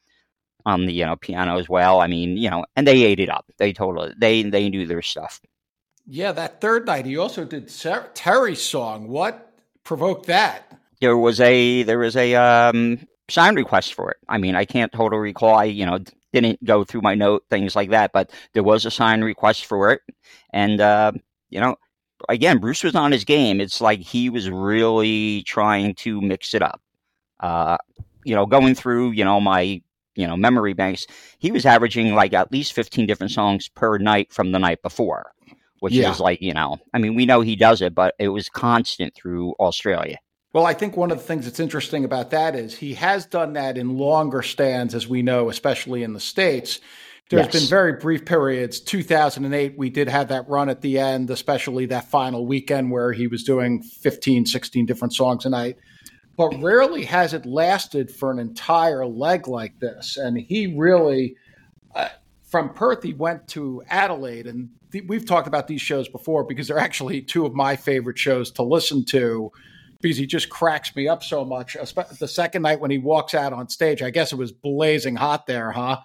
on the, you know, piano as well. I mean, you know, and they ate it up. They totally, they, they knew their stuff. Yeah, that third night, he also did Ter- Terry's song. What provoked that? There was a, there was a um, sign request for it. I mean, I can't totally recall. I, you know, didn't go through my note, things like that, but there was a sign request for it. And, uh, you know, again, Bruce was on his game. It's like he was really trying to mix it up. Uh, you know, going through, you know, my, you know, memory banks, he was averaging like at least fifteen different songs per night from the night before, which yeah. is like, you know, I mean, we know he does it, but it was constant through Australia. Well, I think one of the things that's interesting about that is he has done that in longer stands, as we know, especially in the States. There's yes. been very brief periods. two thousand eight, we did have that run at the end, especially that final weekend where he was doing fifteen, sixteen different songs a night. But rarely has it lasted for an entire leg like this. And he really, uh, from Perth, he went to Adelaide. And th- we've talked about these shows before because they're actually two of my favorite shows to listen to because he just cracks me up so much. The second night when he walks out on stage, I guess it was blazing hot there, huh?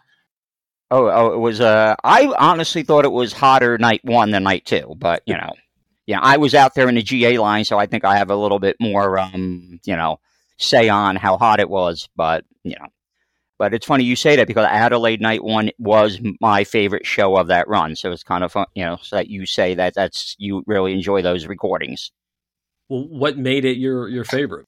Oh, oh it was, uh, I honestly thought it was hotter night one than night two, but, you know. Yeah, I was out there in the G A line, so I think I have a little bit more, um, you know, say on how hot it was. But, you know, but it's funny you say that because Adelaide night one was my favorite show of that run. So it's kind of fun, you know, so that you say that that's, you really enjoy those recordings. Well, what made it your, your favorite?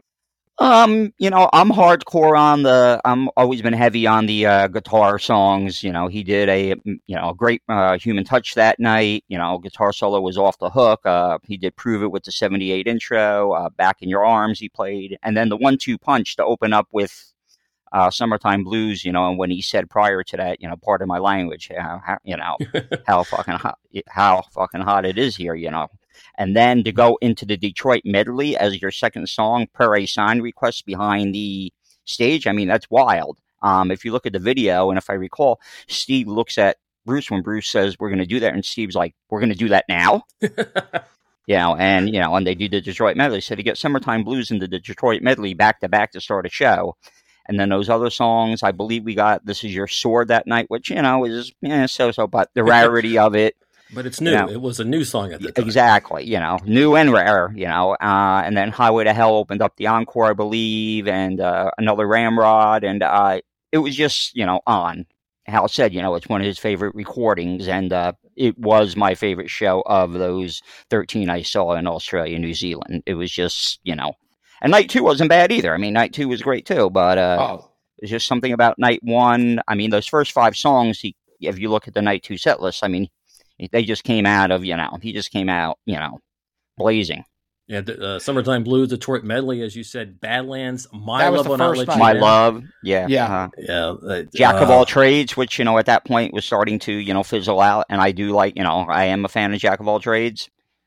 Um, you know, I'm hardcore on the, I'm always been heavy on the uh, guitar songs. You know, he did a, you know, a great uh, Human Touch that night. You know, guitar solo was off the hook. Uh, he did Prove It with the seventy-eight intro, uh, Back in Your Arms he played. And then the one two punch to open up with uh, Summertime Blues, you know, and when he said prior to that, you know, pardon my language, uh, how, you know, how fucking hot, how fucking hot it is here, you know. And then to go into the Detroit medley as your second song per a sign request behind the stage, I mean, that's wild. Um, if you look at the video, and if I recall, Steve looks at Bruce when Bruce says, we're going to do that. And Steve's like, we're going to do that now? You know, and, you know, and they do the Detroit medley. So to get Summertime Blues into the Detroit medley back to back to start a show. And then those other songs, I believe we got This Is Your Sword that night, which, you know, is yeah, so-so, but the rarity of it. But it's new. You know, it was a new song at the time. Exactly. You know, new and rare, you know. Uh, and then Highway to Hell opened up the encore, I believe, and uh, another Ramrod. And uh, it was just, you know, on. Hal said, you know, it's one of his favorite recordings. And uh, it was my favorite show of those thirteen I saw in Australia, New Zealand. It was just, you know. And night two wasn't bad either. I mean, night two was great too. But uh, Oh. there's just something about night one. I mean, those first five songs, he, if you look at the night two set list, I mean, they just came out of, you know, he just came out, you know, blazing. Yeah, the, uh, Summertime Blues, Detroit medley, as you said, Badlands, My That was Love the Will Not first Let night. You My Down. Love, yeah. Yeah. uh, Yeah. uh, Jack of uh, all trades, which, you know, at that point was starting to, you know, fizzle out. And I do like, you know, I am a fan of Jack of all trades.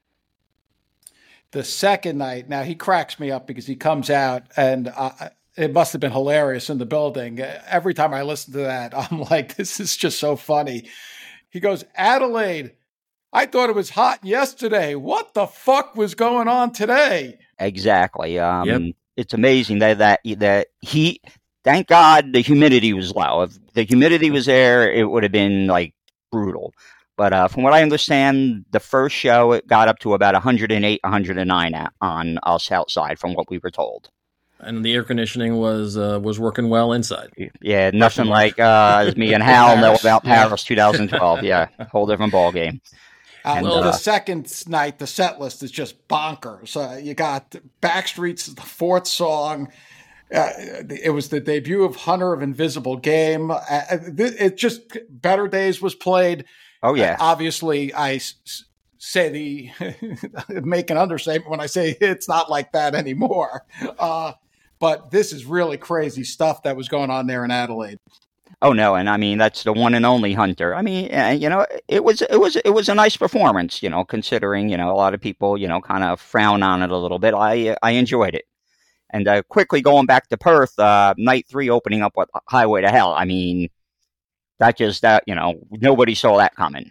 The second night, now he cracks me up because he comes out and uh, it must have been hilarious in the building. Every time I listen to that, I'm like, this is just so funny. He goes, Adelaide, I thought it was hot yesterday. What the fuck was going on today? Exactly. Um, Yep. It's amazing that, that, that heat, thank God the humidity was low. If the humidity was there, it would have been like brutal. But uh, from what I understand, the first show, it got up to about one hundred eight, one hundred nine on us outside from what we were told. And the air conditioning was uh, was working well inside. Yeah, nothing like uh, as me and Hal know about Paris twenty twelve. Yeah, whole different ball game. Uh, And, well, uh, the second night, the set list is just bonkers. Uh, you got Backstreet's the fourth song. Uh, it was the debut of Hunter of Invisible Game. Uh, it just Better Days was played. Oh yeah, Uh, obviously, I s- say the make an understatement when I say it's not like that anymore. Uh, but this is really crazy stuff that was going on there in Adelaide. oh no, and I mean that's the one and only Hunter. I mean, uh, you know, it was it was it was a nice performance. You know, considering you know a lot of people you know kind of frown on it a little bit. I I enjoyed it. And uh, quickly going back to Perth, uh, night three opening up with Highway to Hell. I mean, that just that you know nobody saw that coming.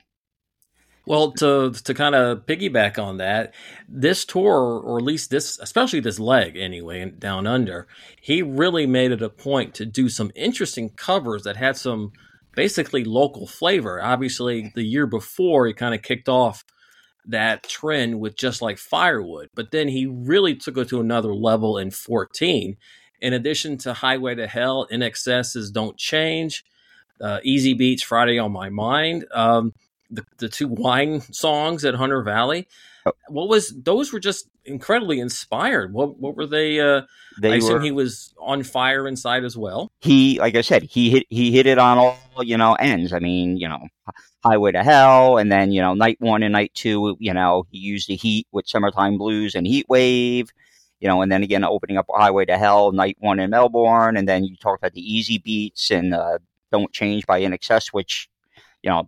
Well, to to kind of piggyback on that, this tour, or at least this, especially this leg anyway, down under, he really made it a point to do some interesting covers that had some basically local flavor. Obviously, the year before, he kind of kicked off that trend with Just Like Firewood, but then he really took it to another level in fourteen. In addition to Highway to Hell, In Excess's Don't Change, uh, Easy Beats, Friday on My Mind, um, the, the two wine songs at Hunter Valley. What was those were just incredibly inspired. What what were they? Uh, They I assume were, he was on fire inside as well. he, like I said, he hit he hit it on all you know ends. I mean, you know, Highway to Hell, and then you know, night one and night two, you know, he used the heat with Summertime Blues and Heat Wave. You know, and then again, opening up Highway to Hell, night one in Melbourne, and then you talked about the Easy Beats and uh, Don't Change by In Excess, which, you know,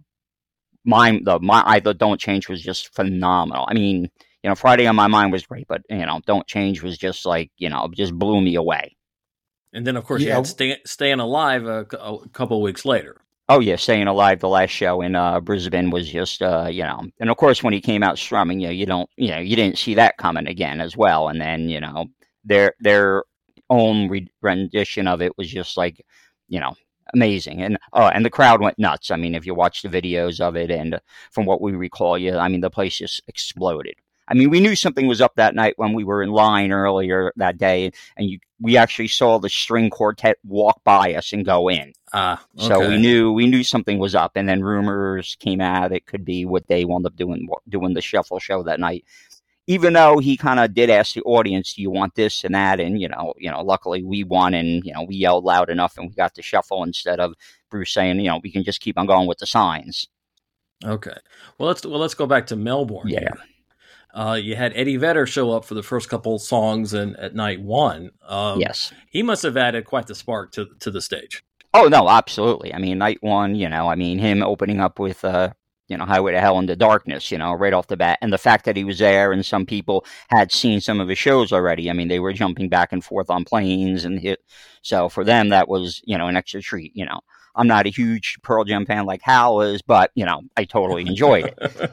mine the my I the Don't Change was just phenomenal. I mean, you know, Friday on My Mind was great, but you know, Don't Change was just like you know, just blew me away. And then, of course, you Yeah. had Stay, Staying Alive a, a couple weeks later. Oh yeah, Staying Alive, the last show in uh, Brisbane was just uh, you know, and of course when he came out strumming, you know, you don't, you know, you didn't see that coming again as well. And then you know, their their own re- rendition of it was just like, you know, amazing. And oh, and the crowd went nuts. I mean, if you watch the videos of it, and from what we recall, yeah, I mean, the place just exploded. I mean, we knew something was up that night when we were in line earlier that day, and you, we actually saw the string quartet walk by us and go in. Ah, okay. So we knew we knew something was up, and then rumors came out it could be what they wound up doing doing the shuffle show that night. Even though he kind of did ask the audience, "Do you want this and that?" And you know, you know, luckily we won, and you know, we yelled loud enough, and we got the shuffle instead of Bruce saying, "You know, we can just keep on going with the signs." Okay. Well, let's well let's go back to Melbourne. Yeah. here. Uh, you had Eddie Vedder show up for the first couple songs in, at night one. Um, Yes. He must have added quite the spark to to the stage. Oh no, absolutely. I mean, night one, you know, I mean, him opening up with uh, you know, Highway to Hell into Darkness, you know, right off the bat. And the fact that he was there and some people had seen some of his shows already. I mean, they were jumping back and forth on planes and hit. So for them, that was, you know, an extra treat, you know. I'm not a huge Pearl Jam fan like Hal is, but, you know, I totally enjoyed it.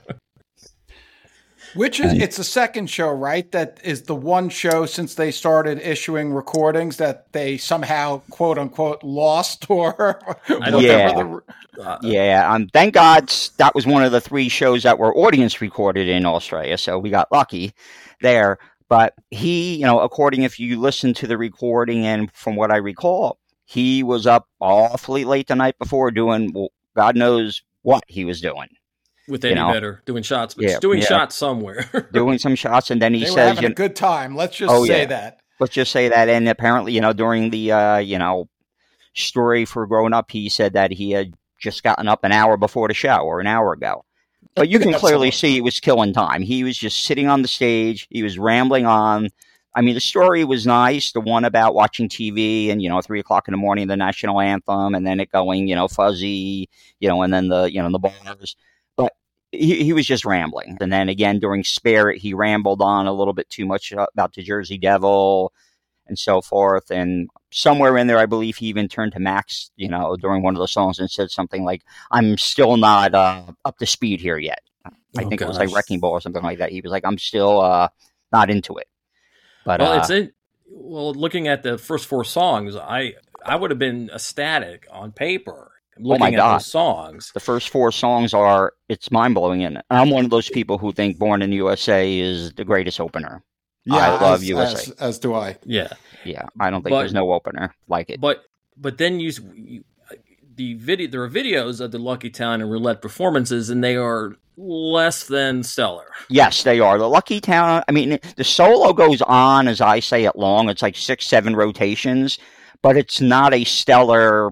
Which is, it's the second show, right? That is the one show since they started issuing recordings that they somehow, quote unquote, lost or yeah. The, uh, yeah. Um, thank God that was one of the three shows that were audience recorded in Australia. So we got lucky there. But he, you know, according if you listen to the recording and from what I recall, he was up awfully late the night before doing, well, God knows what he was doing. With Eddie you know? Vedder doing shots, but yeah, doing yeah. shots somewhere. doing some shots, and then he they says, were having you a good time. Let's just oh, say yeah. that. Let's just say that. And apparently, you know, during the, uh, you know, story for Growing Up, he said that he had just gotten up an hour before the show or an hour ago. But you can clearly see he was killing time. He was just sitting on the stage. He was rambling on. I mean, the story was nice. The one about watching T V and, you know, three o'clock in the morning, the national anthem, and then it going, you know, fuzzy, you know, and then the, you know, the bars. But he, he was just rambling. And then again, during Spirit, he rambled on a little bit too much about the Jersey Devil and so forth. And somewhere in there, I believe he even turned to Max, you know, during one of the songs and said something like, I'm still not uh, up to speed here yet. I oh, think gosh. it was like Wrecking Ball or something like that. He was like, I'm still uh, not into it. But, well, uh, it's in, well, looking at the first four songs, I I would have been ecstatic on paper looking oh my at God. those songs. The first four songs are, it's mind-blowing. And I'm one of those people who think Born in the U S A is the greatest opener. Yeah, I love as, U S A. As, as do I. Yeah. Yeah, I don't think But- there's no opener like it. But but then you, you the video there are videos of the Lucky Town and Roulette performances, and they are less than stellar. Yes, they are. The Lucky Town, I mean, the solo goes on, as I say it, long. It's like six, seven rotations, but it's not a stellar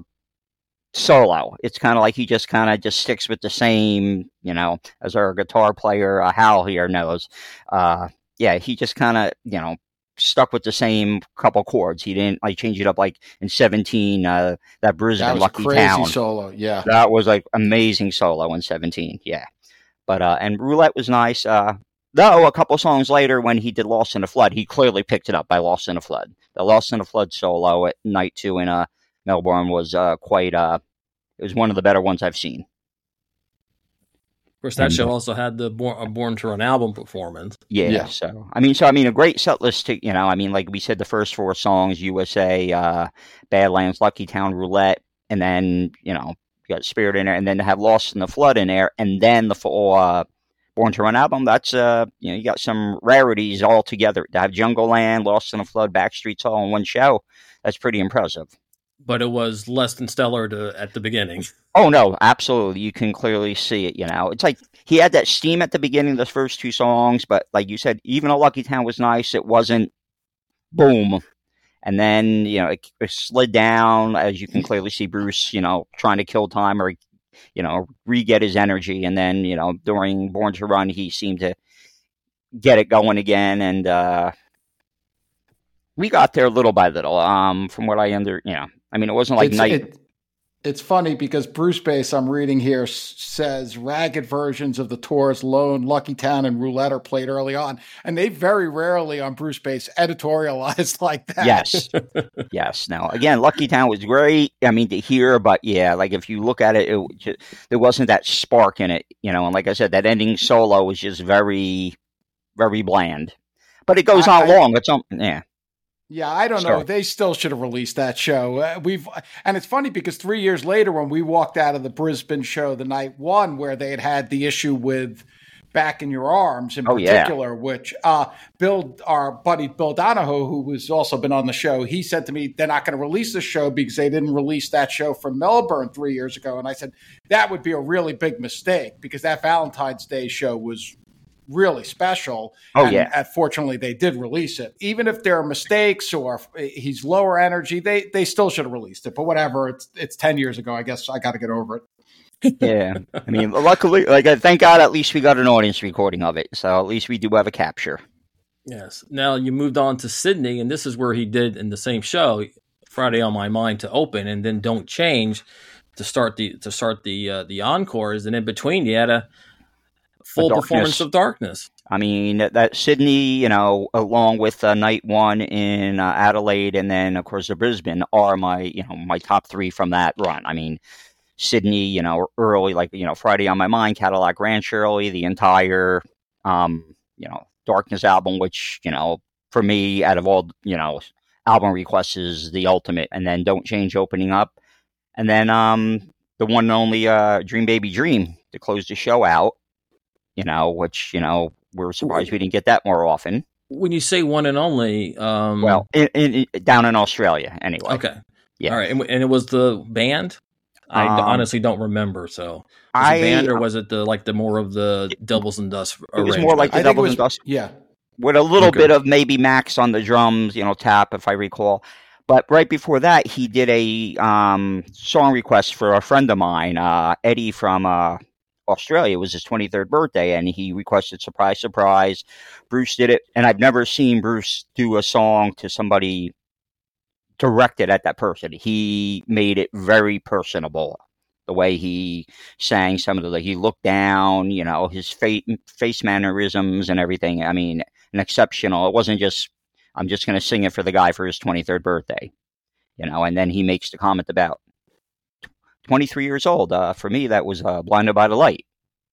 solo. It's kind of like he just kind of just sticks with the same, you know, as our guitar player, uh, Hal here knows. Uh, yeah, he just kind of, you know, stuck with the same couple chords. He didn't like change it up like in seventeen, uh, that Brisbane That was Lucky a crazy Town. solo, yeah. That was like amazing solo in seventeen, yeah. But uh, and Roulette was nice. Uh, though a couple songs later, when he did Lost in a Flood, he clearly picked it up by Lost in a Flood. The Lost in a Flood solo at night two in uh, Melbourne was uh, quite. Uh, it was one of the better ones I've seen. Of course, that And, show uh, also had the Born, a Born to Run album performance. Yeah, Yeah. So I mean, so I mean, a great set list. To, you know, I mean, like we said, the first four songs: U S A, uh, Badlands, Lucky Town, Roulette, and then you know. Got Spirit in there, and then to have Lost in the Flood in there, and then the full uh, Born to Run album. That's uh, you know, you got some rarities all together. To have Jungle Land, Lost in the Flood, Backstreets all in one show. That's pretty impressive. But it was less than stellar to, at the beginning. Oh no, absolutely. You can clearly see it. You know, it's like he had that steam at the beginning of the first two songs, but like you said, even a Lucky Town was nice. It wasn't boom. And then, you know, it, it slid down, as you can clearly see Bruce, you know, trying to kill time or, you know, re-get his energy. And then, you know, during Born to Run, he seemed to get it going again. And uh, we got there little by little, um, from what I under, you know, I mean, it wasn't like It's, night. it, it's funny because Bruce Bass, I'm reading here, s- says ragged versions of the tours, Lone, Lucky Town, and Roulette are played early on. And they very rarely on Bruce Bass editorialized like that. Yes. Yes. Now, again, Lucky Town was great. I mean, to hear, but yeah, like if you look at it, it just, there wasn't that spark in it, you know. And like I said, that ending solo was just very, very bland. But it goes I- on I- long. It's on, yeah. Yeah, I don't Sure. know. They still should have released that show. Uh, we've, and it's funny because three years later, when we walked out of the Brisbane show, the night one, where they had had the issue with Back in Your Arms in Oh, yeah. particular, which uh, Bill, our buddy Bill Donahoe, who has also been on the show, he said to me, they're not going to release the show because they didn't release that show from Melbourne three years ago. And I said, that would be a really big mistake because that Valentine's Day show was really special. Oh, and, yeah. and fortunately, they did release it. Even if there are mistakes or if he's lower energy, they they still should have released it. But whatever, it's it's ten years ago. I guess I got to get over it. Yeah. I mean, luckily, like, uh, thank God at least we got an audience recording of it. So at least we do have a capture. Yes. Now you moved on to Sydney, and this is where he did in the same show, Friday on My Mind to open, and then Don't Change. to start the to start the uh, the encores, and in between you had a full performance of Darkness. I mean, that, that Sydney, you know, along with uh, night one in uh, Adelaide, and then of course the Brisbane are my, you know, my top three from that run. I mean, Sydney, you know, early, like, you know, Friday on My Mind, Cadillac Ranch early, the entire, um, you know, Darkness album, which, you know, for me, out of all, you know, album requests is the ultimate, and then Don't Change opening up, and then um, the one and only uh, Dream Baby Dream to close the show out, you know, which, you know, we're surprised we didn't get that more often. When you say one and only, um, well, in, in, in, down in Australia, anyway. Okay, yeah, all right, and, and it was the band. I um, honestly don't remember. So, was I, it band or was it the like the more of the Devils and Dust? It was more like the Devils was, and Dust. Yeah, with a little okay. bit of maybe Max on the drums, you know, tap if I recall. But right before that, he did a um, song request for a friend of mine, uh, Eddie from uh, Australia. It was his twenty-third birthday, and he requested "Surprise, Surprise." Bruce did it, and I've never seen Bruce do a song to somebody directed at that person. He made it very personable. The way he sang some of the, like, he looked down, you know, his face, face mannerisms and everything. I mean, an exceptional. It wasn't just, I'm just going to sing it for the guy for his twenty-third birthday, you know, and then he makes the comment about twenty-three years old. Uh, for me, that was uh, Blinded by the Light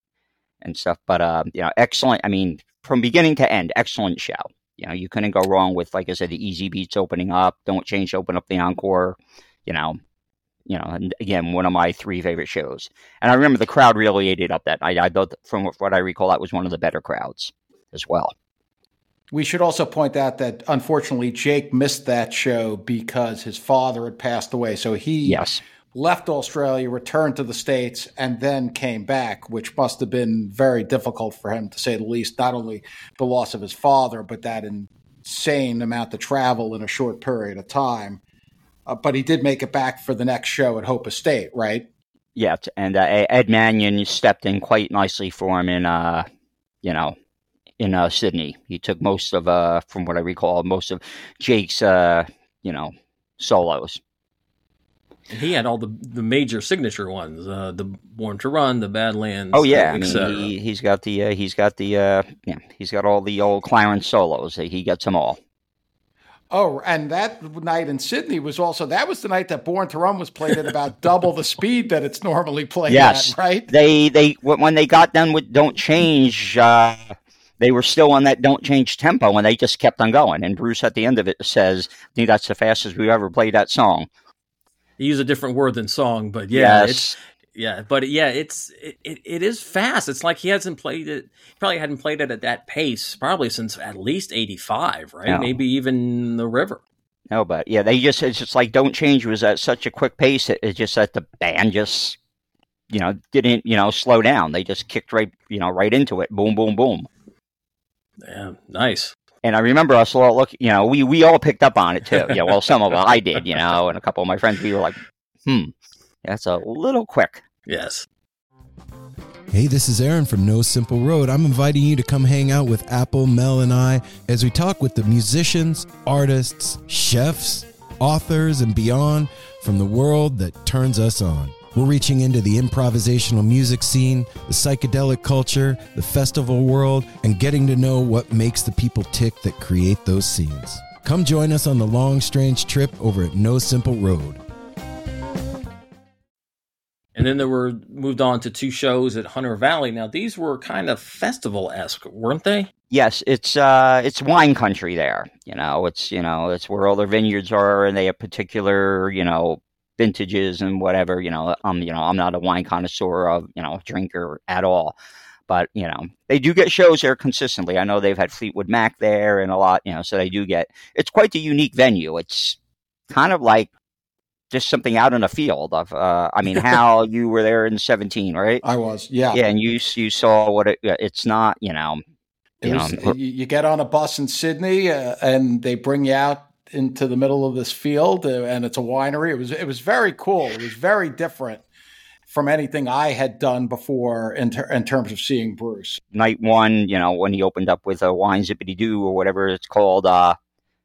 and stuff. But, uh, you know, excellent. I mean, from beginning to end, excellent show. You know, you couldn't go wrong with, like I said, the Easy Beats opening up, Don't Change open up the encore, you know, you know, and again, one of my three favorite shows. And I remember the crowd really ate it up that night. I thought, from what I recall, that was one of the better crowds as well. We should also point out that, unfortunately, Jake missed that show because his father had passed away. So he yes. left Australia, returned to the States, and then came back, which must have been very difficult for him, to say the least. Not only the loss of his father, but that insane amount of travel in a short period of time. Uh, but he did make it back for the next show at Hope Estate, right? Yeah, and uh, Ed Mannion stepped in quite nicely for him in, uh, you know, in uh, Sydney. He took most of, uh, from what I recall, most of Jake's, uh, you know, solos. He had all the, the major signature ones, uh, the Born to Run, the Badlands. Oh yeah, I mean, he, he's got the uh, he's got the uh, yeah, he's got all the old Clarence solos. He gets them all. Oh, and that night in Sydney was also, that was the night that Born to Run was played at about double the speed that it's normally played yes. at, right? They they when they got done with Don't Change, uh, they were still on that Don't Change tempo, and they just kept on going. And Bruce at the end of it says, I think that's the fastest we've ever played that song. He used a different word than song, but yeah, yes. it's yeah, but yeah, it's it, it, it is fast. It's like he hasn't played it, probably hadn't played it at that pace probably since at least eighty-five, right? No. Maybe even The River. No, but yeah, they just, it's just like Don't Change was at such a quick pace. It, it's just that the band just, you know, didn't, you know, slow down. They just kicked right, you know, right into it. Boom, boom, boom. Yeah, nice. And I remember us all look, you know, we, we all picked up on it too. Yeah, well, some of us, I did, you know, and a couple of my friends, we were like, hmm, that's a little quick. Yes. Hey, this is Aaron from No Simple Road. I'm inviting you to come hang out with Apple, Mel, and I as we talk with the musicians, artists, chefs, authors, and beyond from the world that turns us on. We're reaching into the improvisational music scene, the psychedelic culture, the festival world, and getting to know what makes the people tick that create those scenes. Come join us on the long, strange trip over at No Simple Road. And then there were moved on to two shows at Hunter Valley. Now, these were kind of festival-esque, weren't they? Yes, it's uh, it's wine country there. You know, it's you know, it's where all their vineyards are, and they have particular, you know, vintages and whatever. You know, um, you know, I'm not a wine connoisseur, of you know, drinker at all, but you know, they do get shows there consistently. I know they've had Fleetwood Mac there and a lot, you know, so they do get. It's quite a unique venue. It's kind of like just something out in a field of, uh, I mean, Hal, you were there in seventeen, right? I was, yeah. Yeah, and you you saw what it, it's not, you know. You, you, was, know, you get on a bus in Sydney uh, and they bring you out into the middle of this field uh, and it's a winery. It was, it was very cool. It was very different from anything I had done before in, ter- in terms of seeing Bruce. Night one, you know, when he opened up with a Wine Zippity Doo or whatever it's called, uh,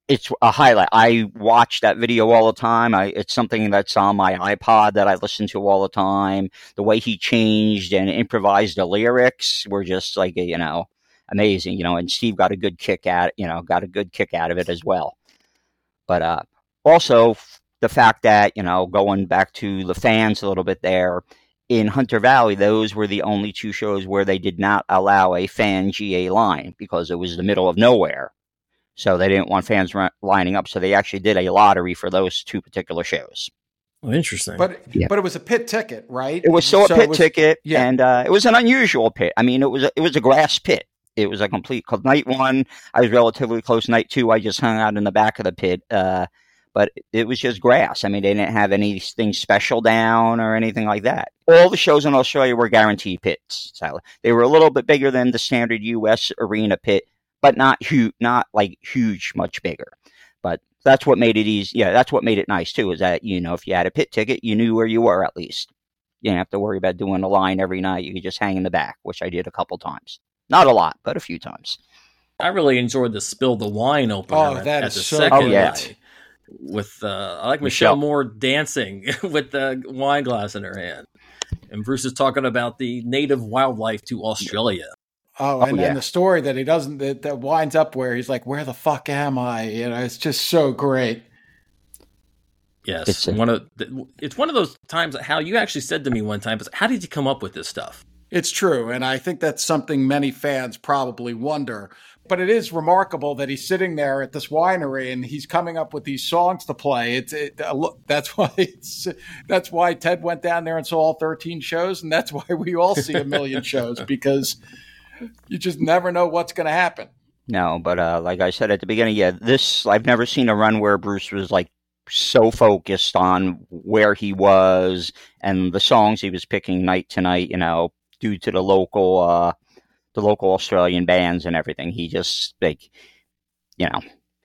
it's a highlight. I watch that video all the time. I, it's something that's on my iPod that I listen to all the time. The way he changed and improvised the lyrics were just like, you know, amazing, you know, and Steve got a good kick at, you know, got a good kick out of it as well. But uh, also the fact that, you know, going back to the fans a little bit there, in Hunter Valley, those were the only two shows where they did not allow a fan G A line because it was the middle of nowhere. So they didn't want fans r- lining up. So they actually did a lottery for those two particular shows. Oh, interesting. But Yeah. but it was a pit ticket, right? It was so a So pit it was- ticket, yeah. and uh, it was an unusual pit. I mean, it was a, it was a grass pit. It was a complete. Cause night one, I was relatively close. Night two, I just hung out in the back of the pit. Uh, but it was just grass. I mean, they didn't have anything special down or anything like that. All the shows in Australia were guaranteed pits. So they were a little bit bigger than the standard U S arena pit, but not huge, not like huge, much bigger. But that's what made it easy. Yeah, that's what made it nice too. Is that, you know, if you had a pit ticket, you knew where you were at least. You didn't have to worry about doing a line every night. You could just hang in the back, which I did a couple times. Not a lot, but a few times. I really enjoyed the spill the wine opener Oh, at, that at is the so second good. Oh, yeah. night. With uh, I like Michelle, Michelle. Moore dancing with the wine glass in her hand, and Bruce is talking about the native wildlife to Australia. Oh, and Oh, yeah. then the story that he doesn't that, that winds up where he's like, "Where the fuck am I?" You know, it's just so great. Yes, It's a- one of the, it's one of those times. How you actually said to me one time, "How did you come up with this stuff?" It's true, and I think that's something many fans probably wonder. But it is remarkable that he's sitting there at this winery and he's coming up with these songs to play. It's it, uh, look, that's why it's that's why Ted went down there and saw all thirteen shows, and that's why we all see a million shows, because you just never know what's going to happen. No, but uh, like I said at the beginning, yeah, this, I've never seen a run where Bruce was like so focused on where he was and the songs he was picking night to night, you know, due to the local, uh, the local Australian bands and everything. He just, like, you know,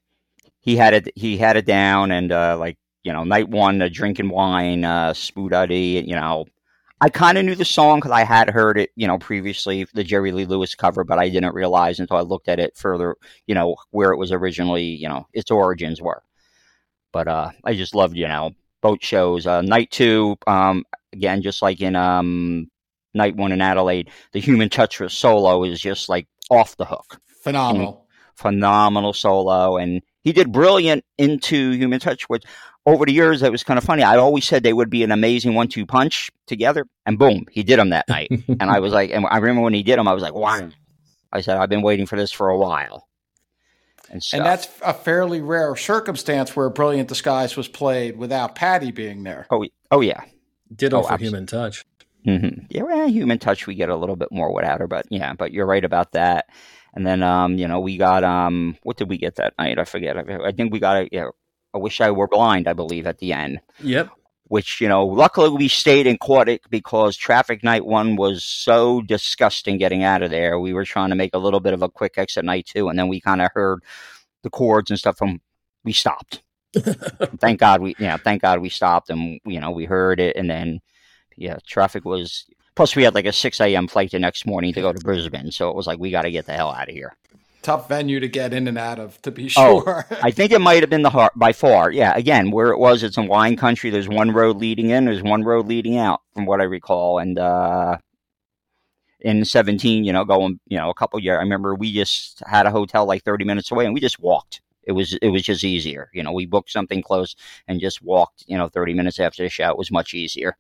he had it, he had it down, and uh, like, you know, night one, uh, drinking wine, uh, Spooduddy, you know, I kind of knew the song because I had heard it, you know, previously, the Jerry Lee Lewis cover, but I didn't realize until I looked at it further, you know, where it was originally, you know, its origins were. But uh, I just loved, you know, boat shows. Uh, night two, um, again, just like in um, night one in Adelaide, the Human Touch solo is just like off the hook. Phenomenal. Phenomenal solo. And he did brilliant into Human Touch, which over the years, it was kind of funny. I always said they would be an amazing one two punch together. And boom, he did them that night. And I was like, and I remember when he did them, I was like, wow. I said, I've been waiting for this for a while. And, And that's a fairly rare circumstance where Brilliant Disguise was played without Patty being there. Oh, oh yeah. Ditto Oh, for absolutely. Human Touch. Mm-hmm. Yeah, well, Human Touch, we get a little bit more without her, but yeah, but you're right about that. And then, um, you know, we got, um, what did we get that night? I forget. I, I think we got, a, you know, I Wish I Were Blind, I believe, at the end. Yep. Which, you know, luckily we stayed and caught it because Traffic Night one was so disgusting getting out of there. We were trying to make a little bit of a quick exit night two, and then we kind of heard the chords and stuff, and we stopped. Thank God we, yeah, thank God we stopped, and, you know, we heard it, and then, yeah, traffic was, plus we had like a six a.m. flight the next morning to go to Brisbane, so it was like, we got to get the hell out of here. Tough venue to get in and out of, to be Oh, sure. I think it might have been the heart by far. Yeah, again, where it was, it's in wine country. There's one road leading in, there's one road leading out, from what I recall. And uh, in seventeen, you know, going, you know, a couple years, I remember we just had a hotel like thirty minutes away, and we just walked. It was it was just easier. You know, we booked something close and just walked. You know, thirty minutes after the show, it was much easier.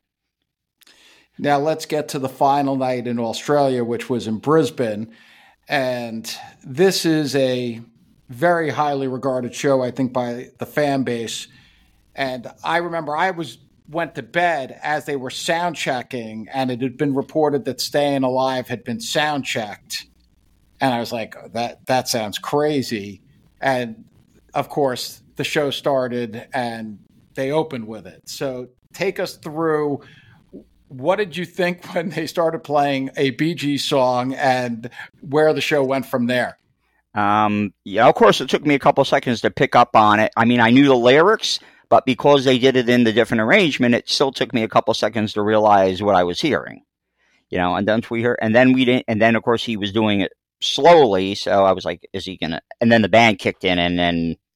Now let's get to the final night in Australia, which was in Brisbane. And this is a very highly regarded show, I think, by the fan base. And I remember I was went to bed as they were sound checking, and it had been reported that Staying Alive had been sound checked. And I was like, that that sounds crazy. And of course, the show started and they opened with it. So take us through, what did you think when they started playing a Bee Gees song and where the show went from there? Um, yeah, of course, it took me a couple seconds to pick up on it. I mean, I knew the lyrics, but because they did it in the different arrangement, it still took me a couple seconds to realize what I was hearing. You know, and then we heard, and then we didn't, and then of course he was doing it slowly, so I was like, is he gonna? And then the band kicked in, and then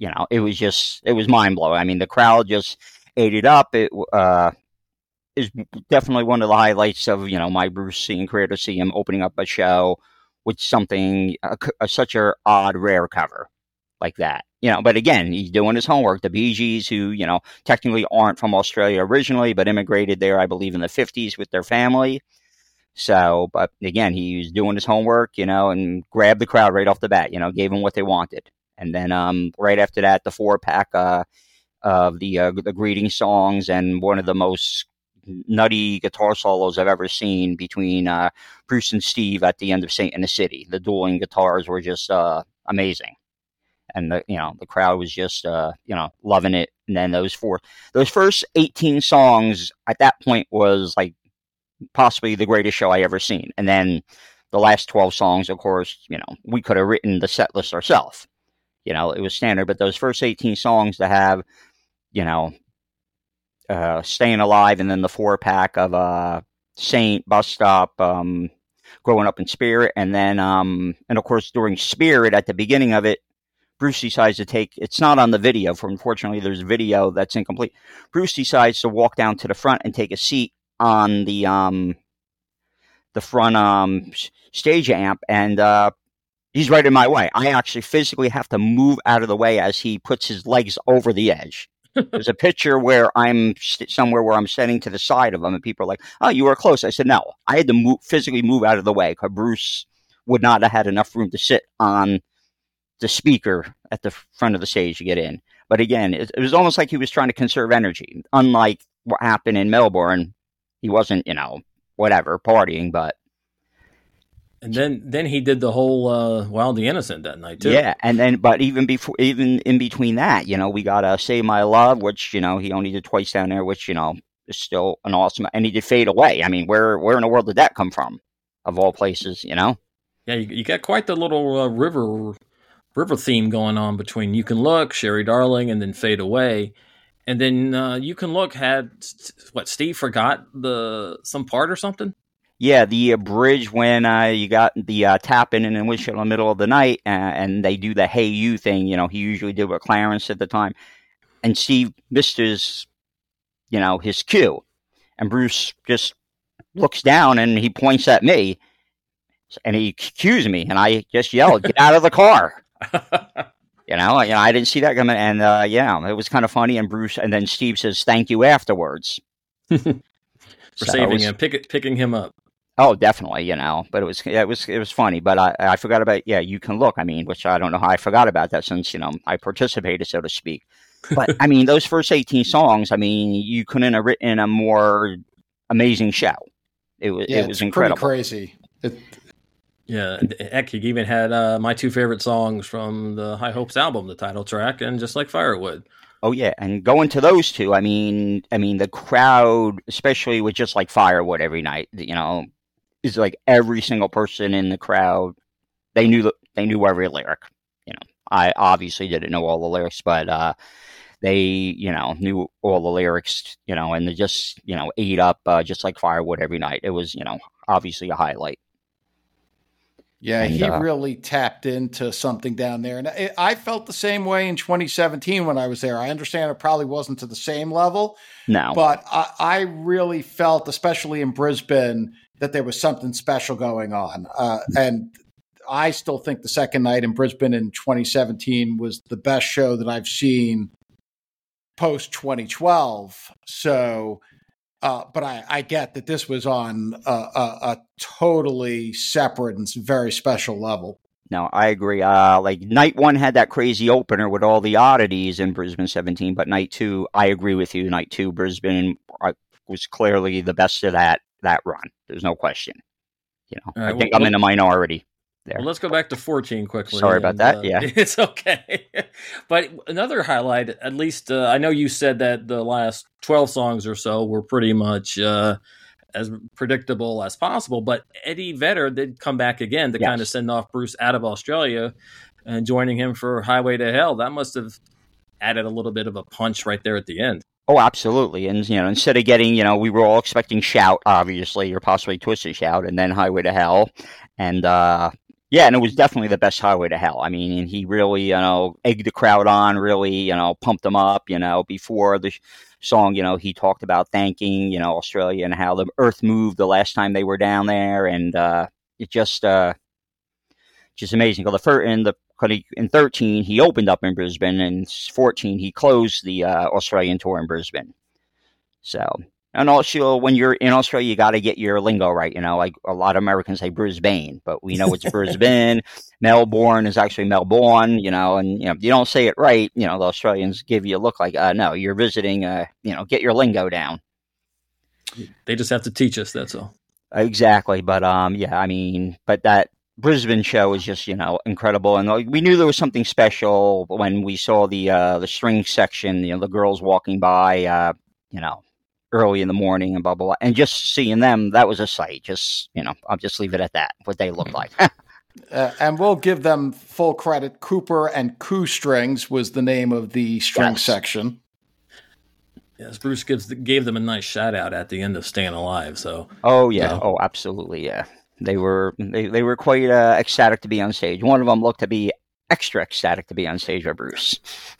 you know, it was just, it was mind blowing. I mean, the crowd just ate it up. It uh, is definitely one of the highlights of, you know, my Bruce scene career, to see him opening up a show with something, uh, uh, such a odd, rare cover like that. You know, but again, he's doing his homework. The Bee Gees, who, you know, technically aren't from Australia originally, but immigrated there, I believe, in the fifties with their family. So, but again, he was doing his homework, you know, and grabbed the crowd right off the bat, you know, gave them what they wanted. And then um, right after that, the four pack uh, of the uh, the greeting songs, and one of the most nutty guitar solos I've ever seen between uh, Bruce and Steve at the end of Saint in the City. The dueling guitars were just uh, amazing. And the, you know, the crowd was just, uh, you know, loving it. And then those four, those first eighteen songs at that point was like possibly the greatest show I ever seen. And then the last twelve songs, of course, you know, we could have written the set list ourselves. You know, it was standard. But those first eighteen songs to have, you know, uh, Staying Alive, and then the four pack of uh, Saint, Bus Stop, um, Growing Up in Spirit, and then, um, and of course, during Spirit, at the beginning of it, Bruce decides to take, it's not on the video, for unfortunately there's a video that's incomplete. Bruce decides to walk down to the front and take a seat on the um the front um stage amp, and uh he's right in my way. I actually physically have to move out of the way as he puts his legs over the edge. There's a picture where I'm st- somewhere where I'm standing to the side of him, and people are like, "Oh, you were close." I said, "No, I had to move, physically move out of the way, because Bruce would not have had enough room to sit on the speaker at the front of the stage to get in." But again, it, it was almost like he was trying to conserve energy. Unlike what happened in Melbourne, he wasn't, you know, whatever, partying, but. And then, then he did the whole uh, Wild the Innocent that night too. Yeah, and then, but even before, even in between that, you know, we got uh, Save My Love, which, you know, he only did twice down there, which, you know, is still an awesome. And he did Fade Away. I mean, where, where in the world did that come from? Of all places, you know. Yeah, you, you got quite the little uh, river. river theme going on between You Can Look, Sherry Darling, and then Fade Away. And then uh, You Can Look had, what, Steve forgot the some part or something? Yeah, the uh, bridge when uh, you got the uh, tap in and then Wish in the middle of the night, uh, and they do the Hey You thing, you know, he usually did with Clarence at the time. And Steve missed his, you know, his cue. And Bruce just looks down and he points at me, and he cues me, and I just yelled, "Get out of the car." you know, you know, I didn't see that coming, and uh, yeah, it was kind of funny. And Bruce, and then Steve says, "Thank you" afterwards for so saving was, him, pick, picking him up. Oh, definitely, you know. But it was, it was, it was funny. But I, I forgot about, yeah, You Can Look. I mean, which I don't know how I forgot about that, since, you know, I participated, so to speak. But I mean, those first eighteen songs, I mean, you couldn't have written a more amazing show. It was, yeah, it was it's incredible, pretty crazy. It, Yeah, heck, you even had uh, my two favorite songs from the High Hopes album, the title track, and Just Like Firewood. Oh yeah, and going to those two, I mean, I mean the crowd, especially with Just Like Firewood every night, you know, is like every single person in the crowd, they knew the, they knew every lyric. You know, I obviously didn't know all the lyrics, but uh, they, you know, knew all the lyrics. You know, and they just, you know, ate up uh, Just Like Firewood every night. It was, you know, obviously a highlight. Yeah, and, he uh, really tapped into something down there. And I, I felt the same way in twenty seventeen when I was there. I understand it probably wasn't to the same level. No. But I, I really felt, especially in Brisbane, that there was something special going on. Uh, and I still think the second night in Brisbane in twenty seventeen was the best show that I've seen post twenty twelve. So... Uh, but I, I get that this was on a, a, a totally separate and very special level. No, I agree. Uh, like night one had that crazy opener with all the oddities in Brisbane seventeen, but night two, I agree with you. Night two, Brisbane was clearly the best of that that run. There's no question. You know, right, I think well, I'm in the minority there. Well, let's go back to fourteen quickly. Sorry about and, that. Uh, yeah, it's okay. But another highlight, at least uh, I know you said that the last twelve songs or so were pretty much uh, as predictable as possible. But Eddie Vedder did come back again to yes. kind of send off Bruce out of Australia and joining him for Highway to Hell. That must have added a little bit of a punch right there at the end. Oh, absolutely. And, you know, instead of getting, you know, we were all expecting Shout, obviously, or possibly Twisted Shout, and then Highway to Hell. And, uh, Yeah, and it was definitely the best Highway to Hell. I mean, and he really, you know, egged the crowd on, really, you know, pumped them up. You know, before the song, you know, he talked about thanking, you know, Australia and how the earth moved the last time they were down there, and uh, it just, uh, just amazing. Well, the first in the in thirteen he opened up in Brisbane, and fourteen he closed the uh, Australian tour in Brisbane. So. And also, when you're in Australia, you got to get your lingo right. You know, like a lot of Americans say Brisbane, but we know it's Brisbane. Melbourne is actually Melbourne, you know, and, you know, if you don't say it right, you know, the Australians give you a look like, uh, no, you're visiting, uh, you know, get your lingo down. They just have to teach us, that's all. Exactly. But, um, yeah, I mean, but that Brisbane show was just, you know, incredible. And uh, we knew there was something special when we saw the, uh, the string section, you know, the girls walking by, uh, you know, early in the morning and blah, blah, blah. And just seeing them, that was a sight. Just, you know, I'll just leave it at that, what they look like. uh, and we'll give them full credit. Cooper and Koo Strings was the name of the string yes. section. Yes, Bruce gives gave them a nice shout out at the end of Staying Alive. So, oh yeah, you know. oh absolutely, yeah. They were they, they were quite uh, ecstatic to be on stage. One of them looked to be extra ecstatic to be on stage with Bruce.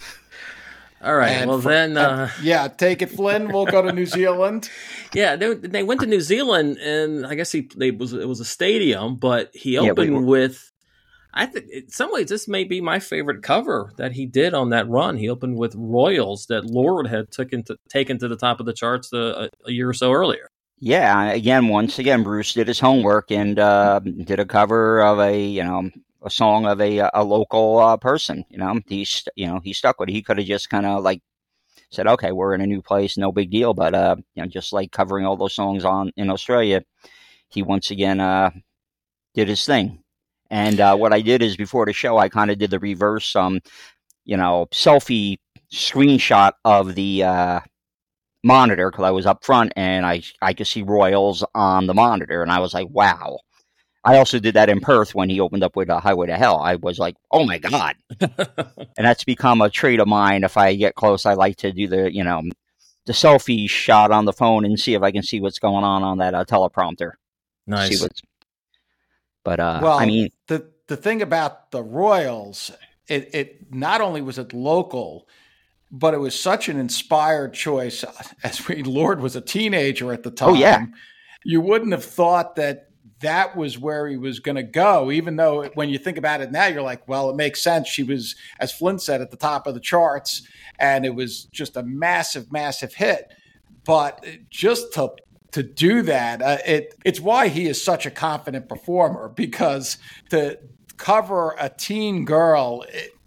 All right. And well, for, then. Uh, yeah, take it, Flynn. We'll go to New Zealand. Yeah, they, they went to New Zealand, and I guess he they was it was a stadium, but he opened yeah, we with. I think in some ways this may be my favorite cover that he did on that run. He opened with Royals that Lorde had taken to, taken to the top of the charts the, a, a year or so earlier. Yeah, again, once again, Bruce did his homework and uh, did a cover of a you know. a song of a a local uh, person, you know, he's, you know, he stuck with it. He could have just kind of like said, okay, we're in a new place, no big deal. But, uh, you know, just like covering all those songs on in Australia, he once again uh, did his thing. And uh, what I did is before the show, I kind of did the reverse, um, you know, selfie screenshot of the uh, monitor because I was up front and I, I could see Royals on the monitor. And I was like, wow. I also did that in Perth when he opened up with a Highway to Hell. I was like, oh my God. And that's become a trait of mine. If I get close, I like to do the, you know, the selfie shot on the phone and see if I can see what's going on on that uh, teleprompter. Nice. See what's, but, uh, well, I mean, the, the thing about the Royals, it, it not only was it local, but it was such an inspired choice. As we, Lorde was a teenager at the time. Oh, yeah. You wouldn't have thought that that was where he was going to go, even though when you think about it now, you're like, well, it makes sense. She was, as Flynn said, at the top of the charts, and it was just a massive, massive hit. But just to to do that, uh, it it's why he is such a confident performer, because to cover a teen girl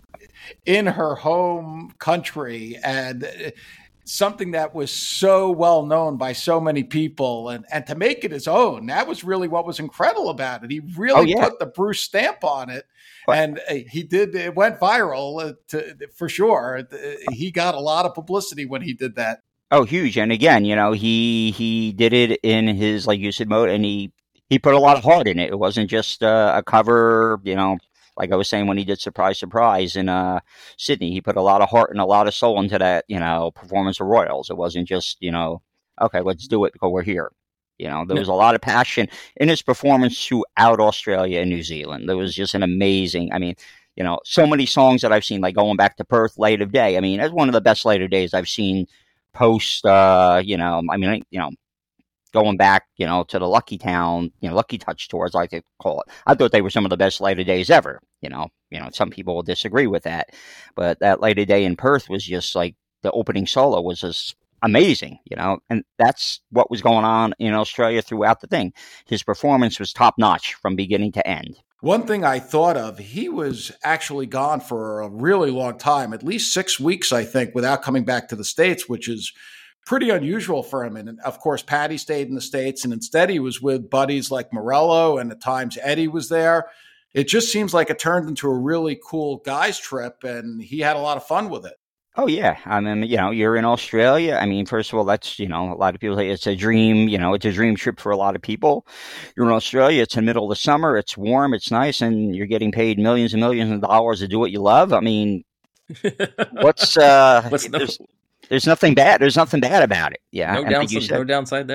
in her home country and something that was so well known by so many people, and, and to make it his own, that was really what was incredible about it. He really oh, yeah. put the Bruce stamp on it, and he did. It went viral to, for sure. He got a lot of publicity when he did that. Oh, huge! And again, you know, he he did it in his, like you said, mode, and he he put a lot of heart in it. It wasn't just uh, a cover, you know. Like I was saying, when he did Surprise, Surprise in uh, Sydney, he put a lot of heart and a lot of soul into that, you know, performance of Royals. It wasn't just, you know, okay, let's do it because we're here. You know, there was a lot of passion in his performance throughout Australia and New Zealand. There was just an amazing, I mean, you know, so many songs that I've seen, like going back to Perth, Light of Day. I mean, that's one of the best Light of Days I've seen post, uh, you know, I mean, you know, going back, you know, to the Lucky Town, you know, Lucky Touch tours, like they call it. I thought they were some of the best Light of Days ever. You know, you know, some people will disagree with that, but that Light of Day in Perth was just like the opening solo was just amazing, you know, and that's what was going on in Australia throughout the thing. His performance was top notch from beginning to end. One thing I thought of, he was actually gone for a really long time, at least six weeks, I think, without coming back to the States, which is pretty unusual for him. And of course, Patty stayed in the States, and instead he was with buddies like Morello, and at times Eddie was there. It just seems like it turned into a really cool guys trip, and he had a lot of fun with it. Oh, yeah. I mean, you know, you're in Australia. I mean, first of all, that's, you know, a lot of people say it's a dream, you know, it's a dream trip for a lot of people. You're in Australia. It's in the middle of the summer. It's warm. It's nice. And you're getting paid millions and millions of dollars to do what you love. I mean, what's, uh, what's no- there's, there's nothing bad. There's nothing bad about it. Yeah. No and like you downside, said, no downside there.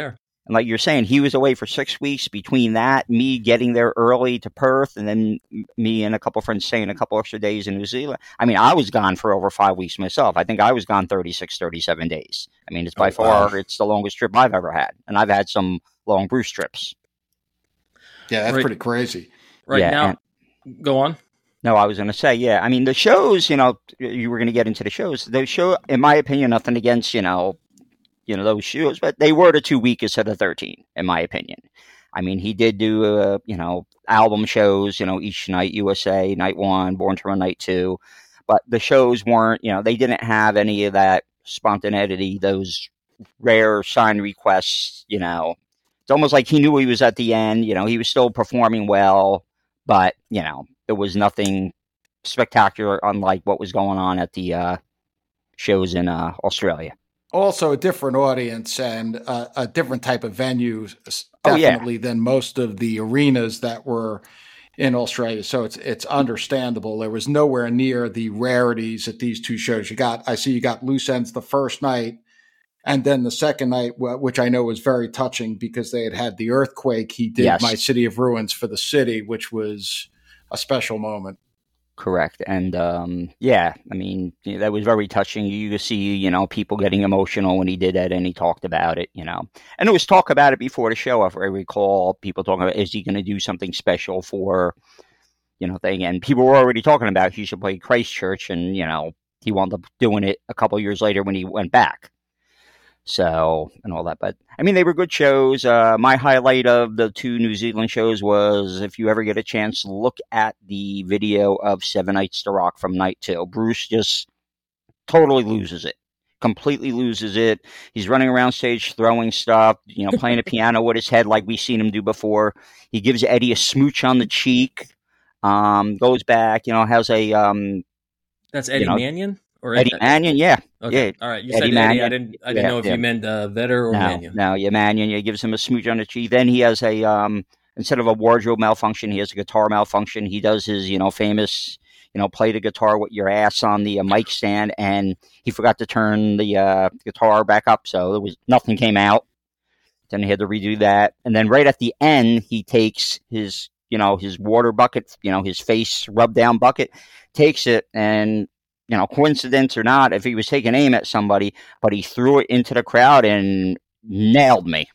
And like you're saying, he was away for six weeks. Between that, me getting there early to Perth, and then me and a couple of friends staying a couple extra days in New Zealand. I mean, I was gone for over five weeks myself. I think I was gone thirty-six, thirty-seven days. I mean, it's by oh, far, wow. it's the longest trip I've ever had. And I've had some long Bruce trips. Yeah, that's right. pretty crazy. Right yeah, now, and, go on. No, I was going to say, yeah. I mean, the shows, you know, you were going to get into the shows. The show, in my opinion, nothing against, you know, you know, those shows, but they were the two weakest of the thirteen, in my opinion. I mean, he did do, uh, you know, album shows, you know, each night, U S A, night one, Born to Run, night two. But the shows weren't, you know, they didn't have any of that spontaneity, those rare sign requests, you know. It's almost like he knew he was at the end, you know, he was still performing well, but, you know, there was nothing spectacular unlike what was going on at the uh, shows in uh, Australia. Also a different audience and uh, a different type of venue, definitely, oh, yeah. than most of the arenas that were in Australia. So it's it's understandable. There was nowhere near the rarities at these two shows. You got, I see you got Loose Ends the first night, and then the second night, which I know was very touching because they had had the earthquake. He did yes. My City of Ruins for the city, which was a special moment. Correct. And, um, yeah, I mean, you know, that was very touching. You could see, you know, people getting emotional when he did that and he talked about it, you know. And there was talk about it before the show. If I recall, people talking about, is he going to do something special for, you know, thing? And people were already talking about he should play Christchurch. And, you know, he wound up doing it a couple of years later when he went back. So, and all that. But, I mean, they were good shows. Uh, my highlight of the two New Zealand shows was, if you ever get a chance, look at the video of Seven Nights to Rock from night two. Bruce just totally loses it. Completely loses it. He's running around stage throwing stuff, you know, playing a piano with his head like we've seen him do before. He gives Eddie a smooch on the cheek, um, goes back, you know, has a... Um, That's Eddie you know, Mannion? Or Eddie Mannion, yeah. Okay. Yeah. All right. You Eddie said Eddie. Mannion. I didn't I didn't yeah, know if yeah. you meant uh, Vedder or no, Mannion. No, yeah, Mannion. Yeah, gives him a smooch on the cheek. Then he has a, um, instead of a wardrobe malfunction, he has a guitar malfunction. He does his, you know, famous, you know, play the guitar with your ass on the uh, mic stand, and he forgot to turn the uh, guitar back up, so there was nothing came out. Then he had to redo that. And then right at the end, he takes his, you know, his water bucket, you know, his face rub down bucket, takes it, and you know, coincidence or not, if he was taking aim at somebody, but he threw it into the crowd and nailed me.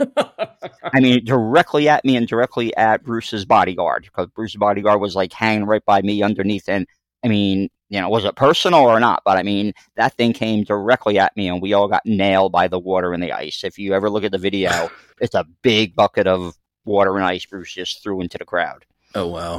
I mean, directly at me and directly at Bruce's bodyguard, because Bruce's bodyguard was like hanging right by me underneath. And I mean, you know, was it personal or not? But I mean, that thing came directly at me and we all got nailed by the water and the ice. If you ever look at the video, it's a big bucket of water and ice Bruce just threw into the crowd. Oh, wow.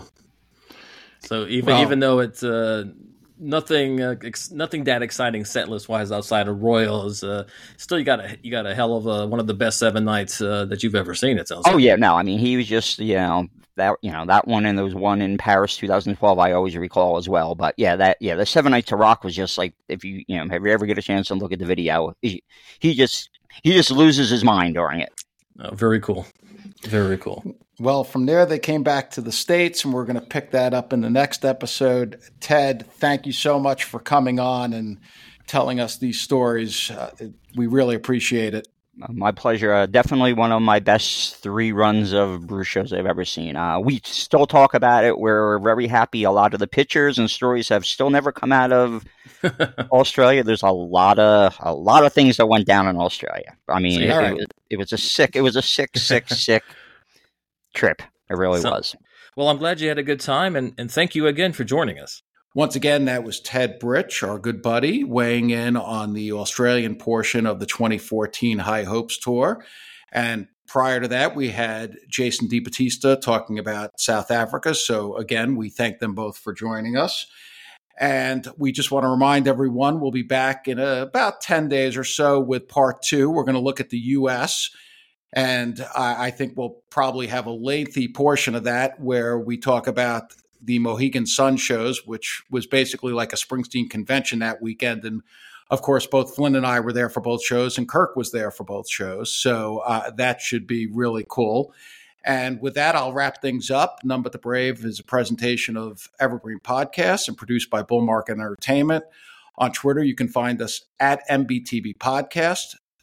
So even, wow. even though it's, uh, Nothing, uh, ex- nothing that exciting set list wise outside of Royals. Uh, still, you got a you got a hell of a one of the best seven nights uh, that you've ever seen. It sounds. Oh like. yeah, no, I mean he was just you know that you know that one and there was one in Paris twenty twelve. I always recall as well. But yeah, that yeah the Seven Nights to Rock was just like if you you know if you ever get a chance to look at the video, he, he just he just loses his mind during it. Oh, very cool, very cool. Well, from there, they came back to the States, and we're going to pick that up in the next episode. Ted, thank you so much for coming on and telling us these stories. Uh, we really appreciate it. My pleasure. Uh, definitely one of my best three runs of Bruce shows I've ever seen. Uh, we still talk about it. We're very happy. A lot of the pictures and stories have still never come out of Australia. There's a lot of a lot of things that went down in Australia. I mean, See, it, right. it, was, it was a sick. It was a sick, sick, sick trip. It really so, was. Well, I'm glad you had a good time, and, and thank you again for joining us. Once again, that was Ted Britch, our good buddy, weighing in on the Australian portion of the twenty fourteen High Hopes Tour. And prior to that, we had Jason DiBattista talking about South Africa. So again, we thank them both for joining us. And we just want to remind everyone we'll be back in a, about ten days or so with part two. We're going to look at the U S, and I, I think we'll probably have a lengthy portion of that where we talk about the Mohegan Sun shows, which was basically like a Springsteen convention that weekend. And of course, both Flynn and I were there for both shows, and Kirk was there for both shows. So uh, that should be really cool. And with that, I'll wrap things up. None But the Brave is a presentation of Evergreen Podcasts and produced by Bull Market Entertainment. On Twitter, you can find us at M B T B Podcast.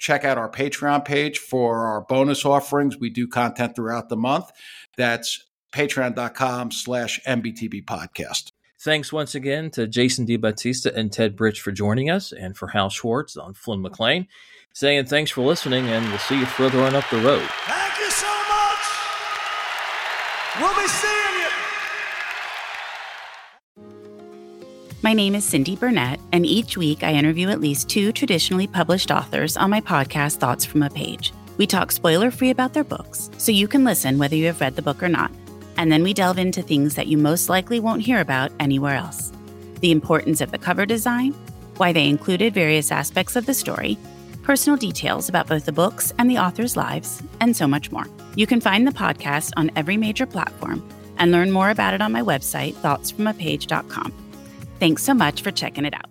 check out our Patreon page for our bonus offerings. We do content throughout the month. That's patreon.com slash MBTB podcast. Thanks once again to Jason DeBattista and Ted Britch for joining us, and for Hal Schwartz on Flynn McLean, saying thanks for listening, and we'll see you further on up the road. Thank you so much. We'll be seeing you. My name is Cindy Burnett, and each week I interview at least two traditionally published authors on my podcast, Thoughts from a Page. We talk spoiler-free about their books, so you can listen whether you have read the book or not. And then we delve into things that you most likely won't hear about anywhere else. The importance of the cover design, why they included various aspects of the story, personal details about both the books and the authors' lives, and so much more. You can find the podcast on every major platform and learn more about it on my website, thoughts from a page dot com. Thanks so much for checking it out.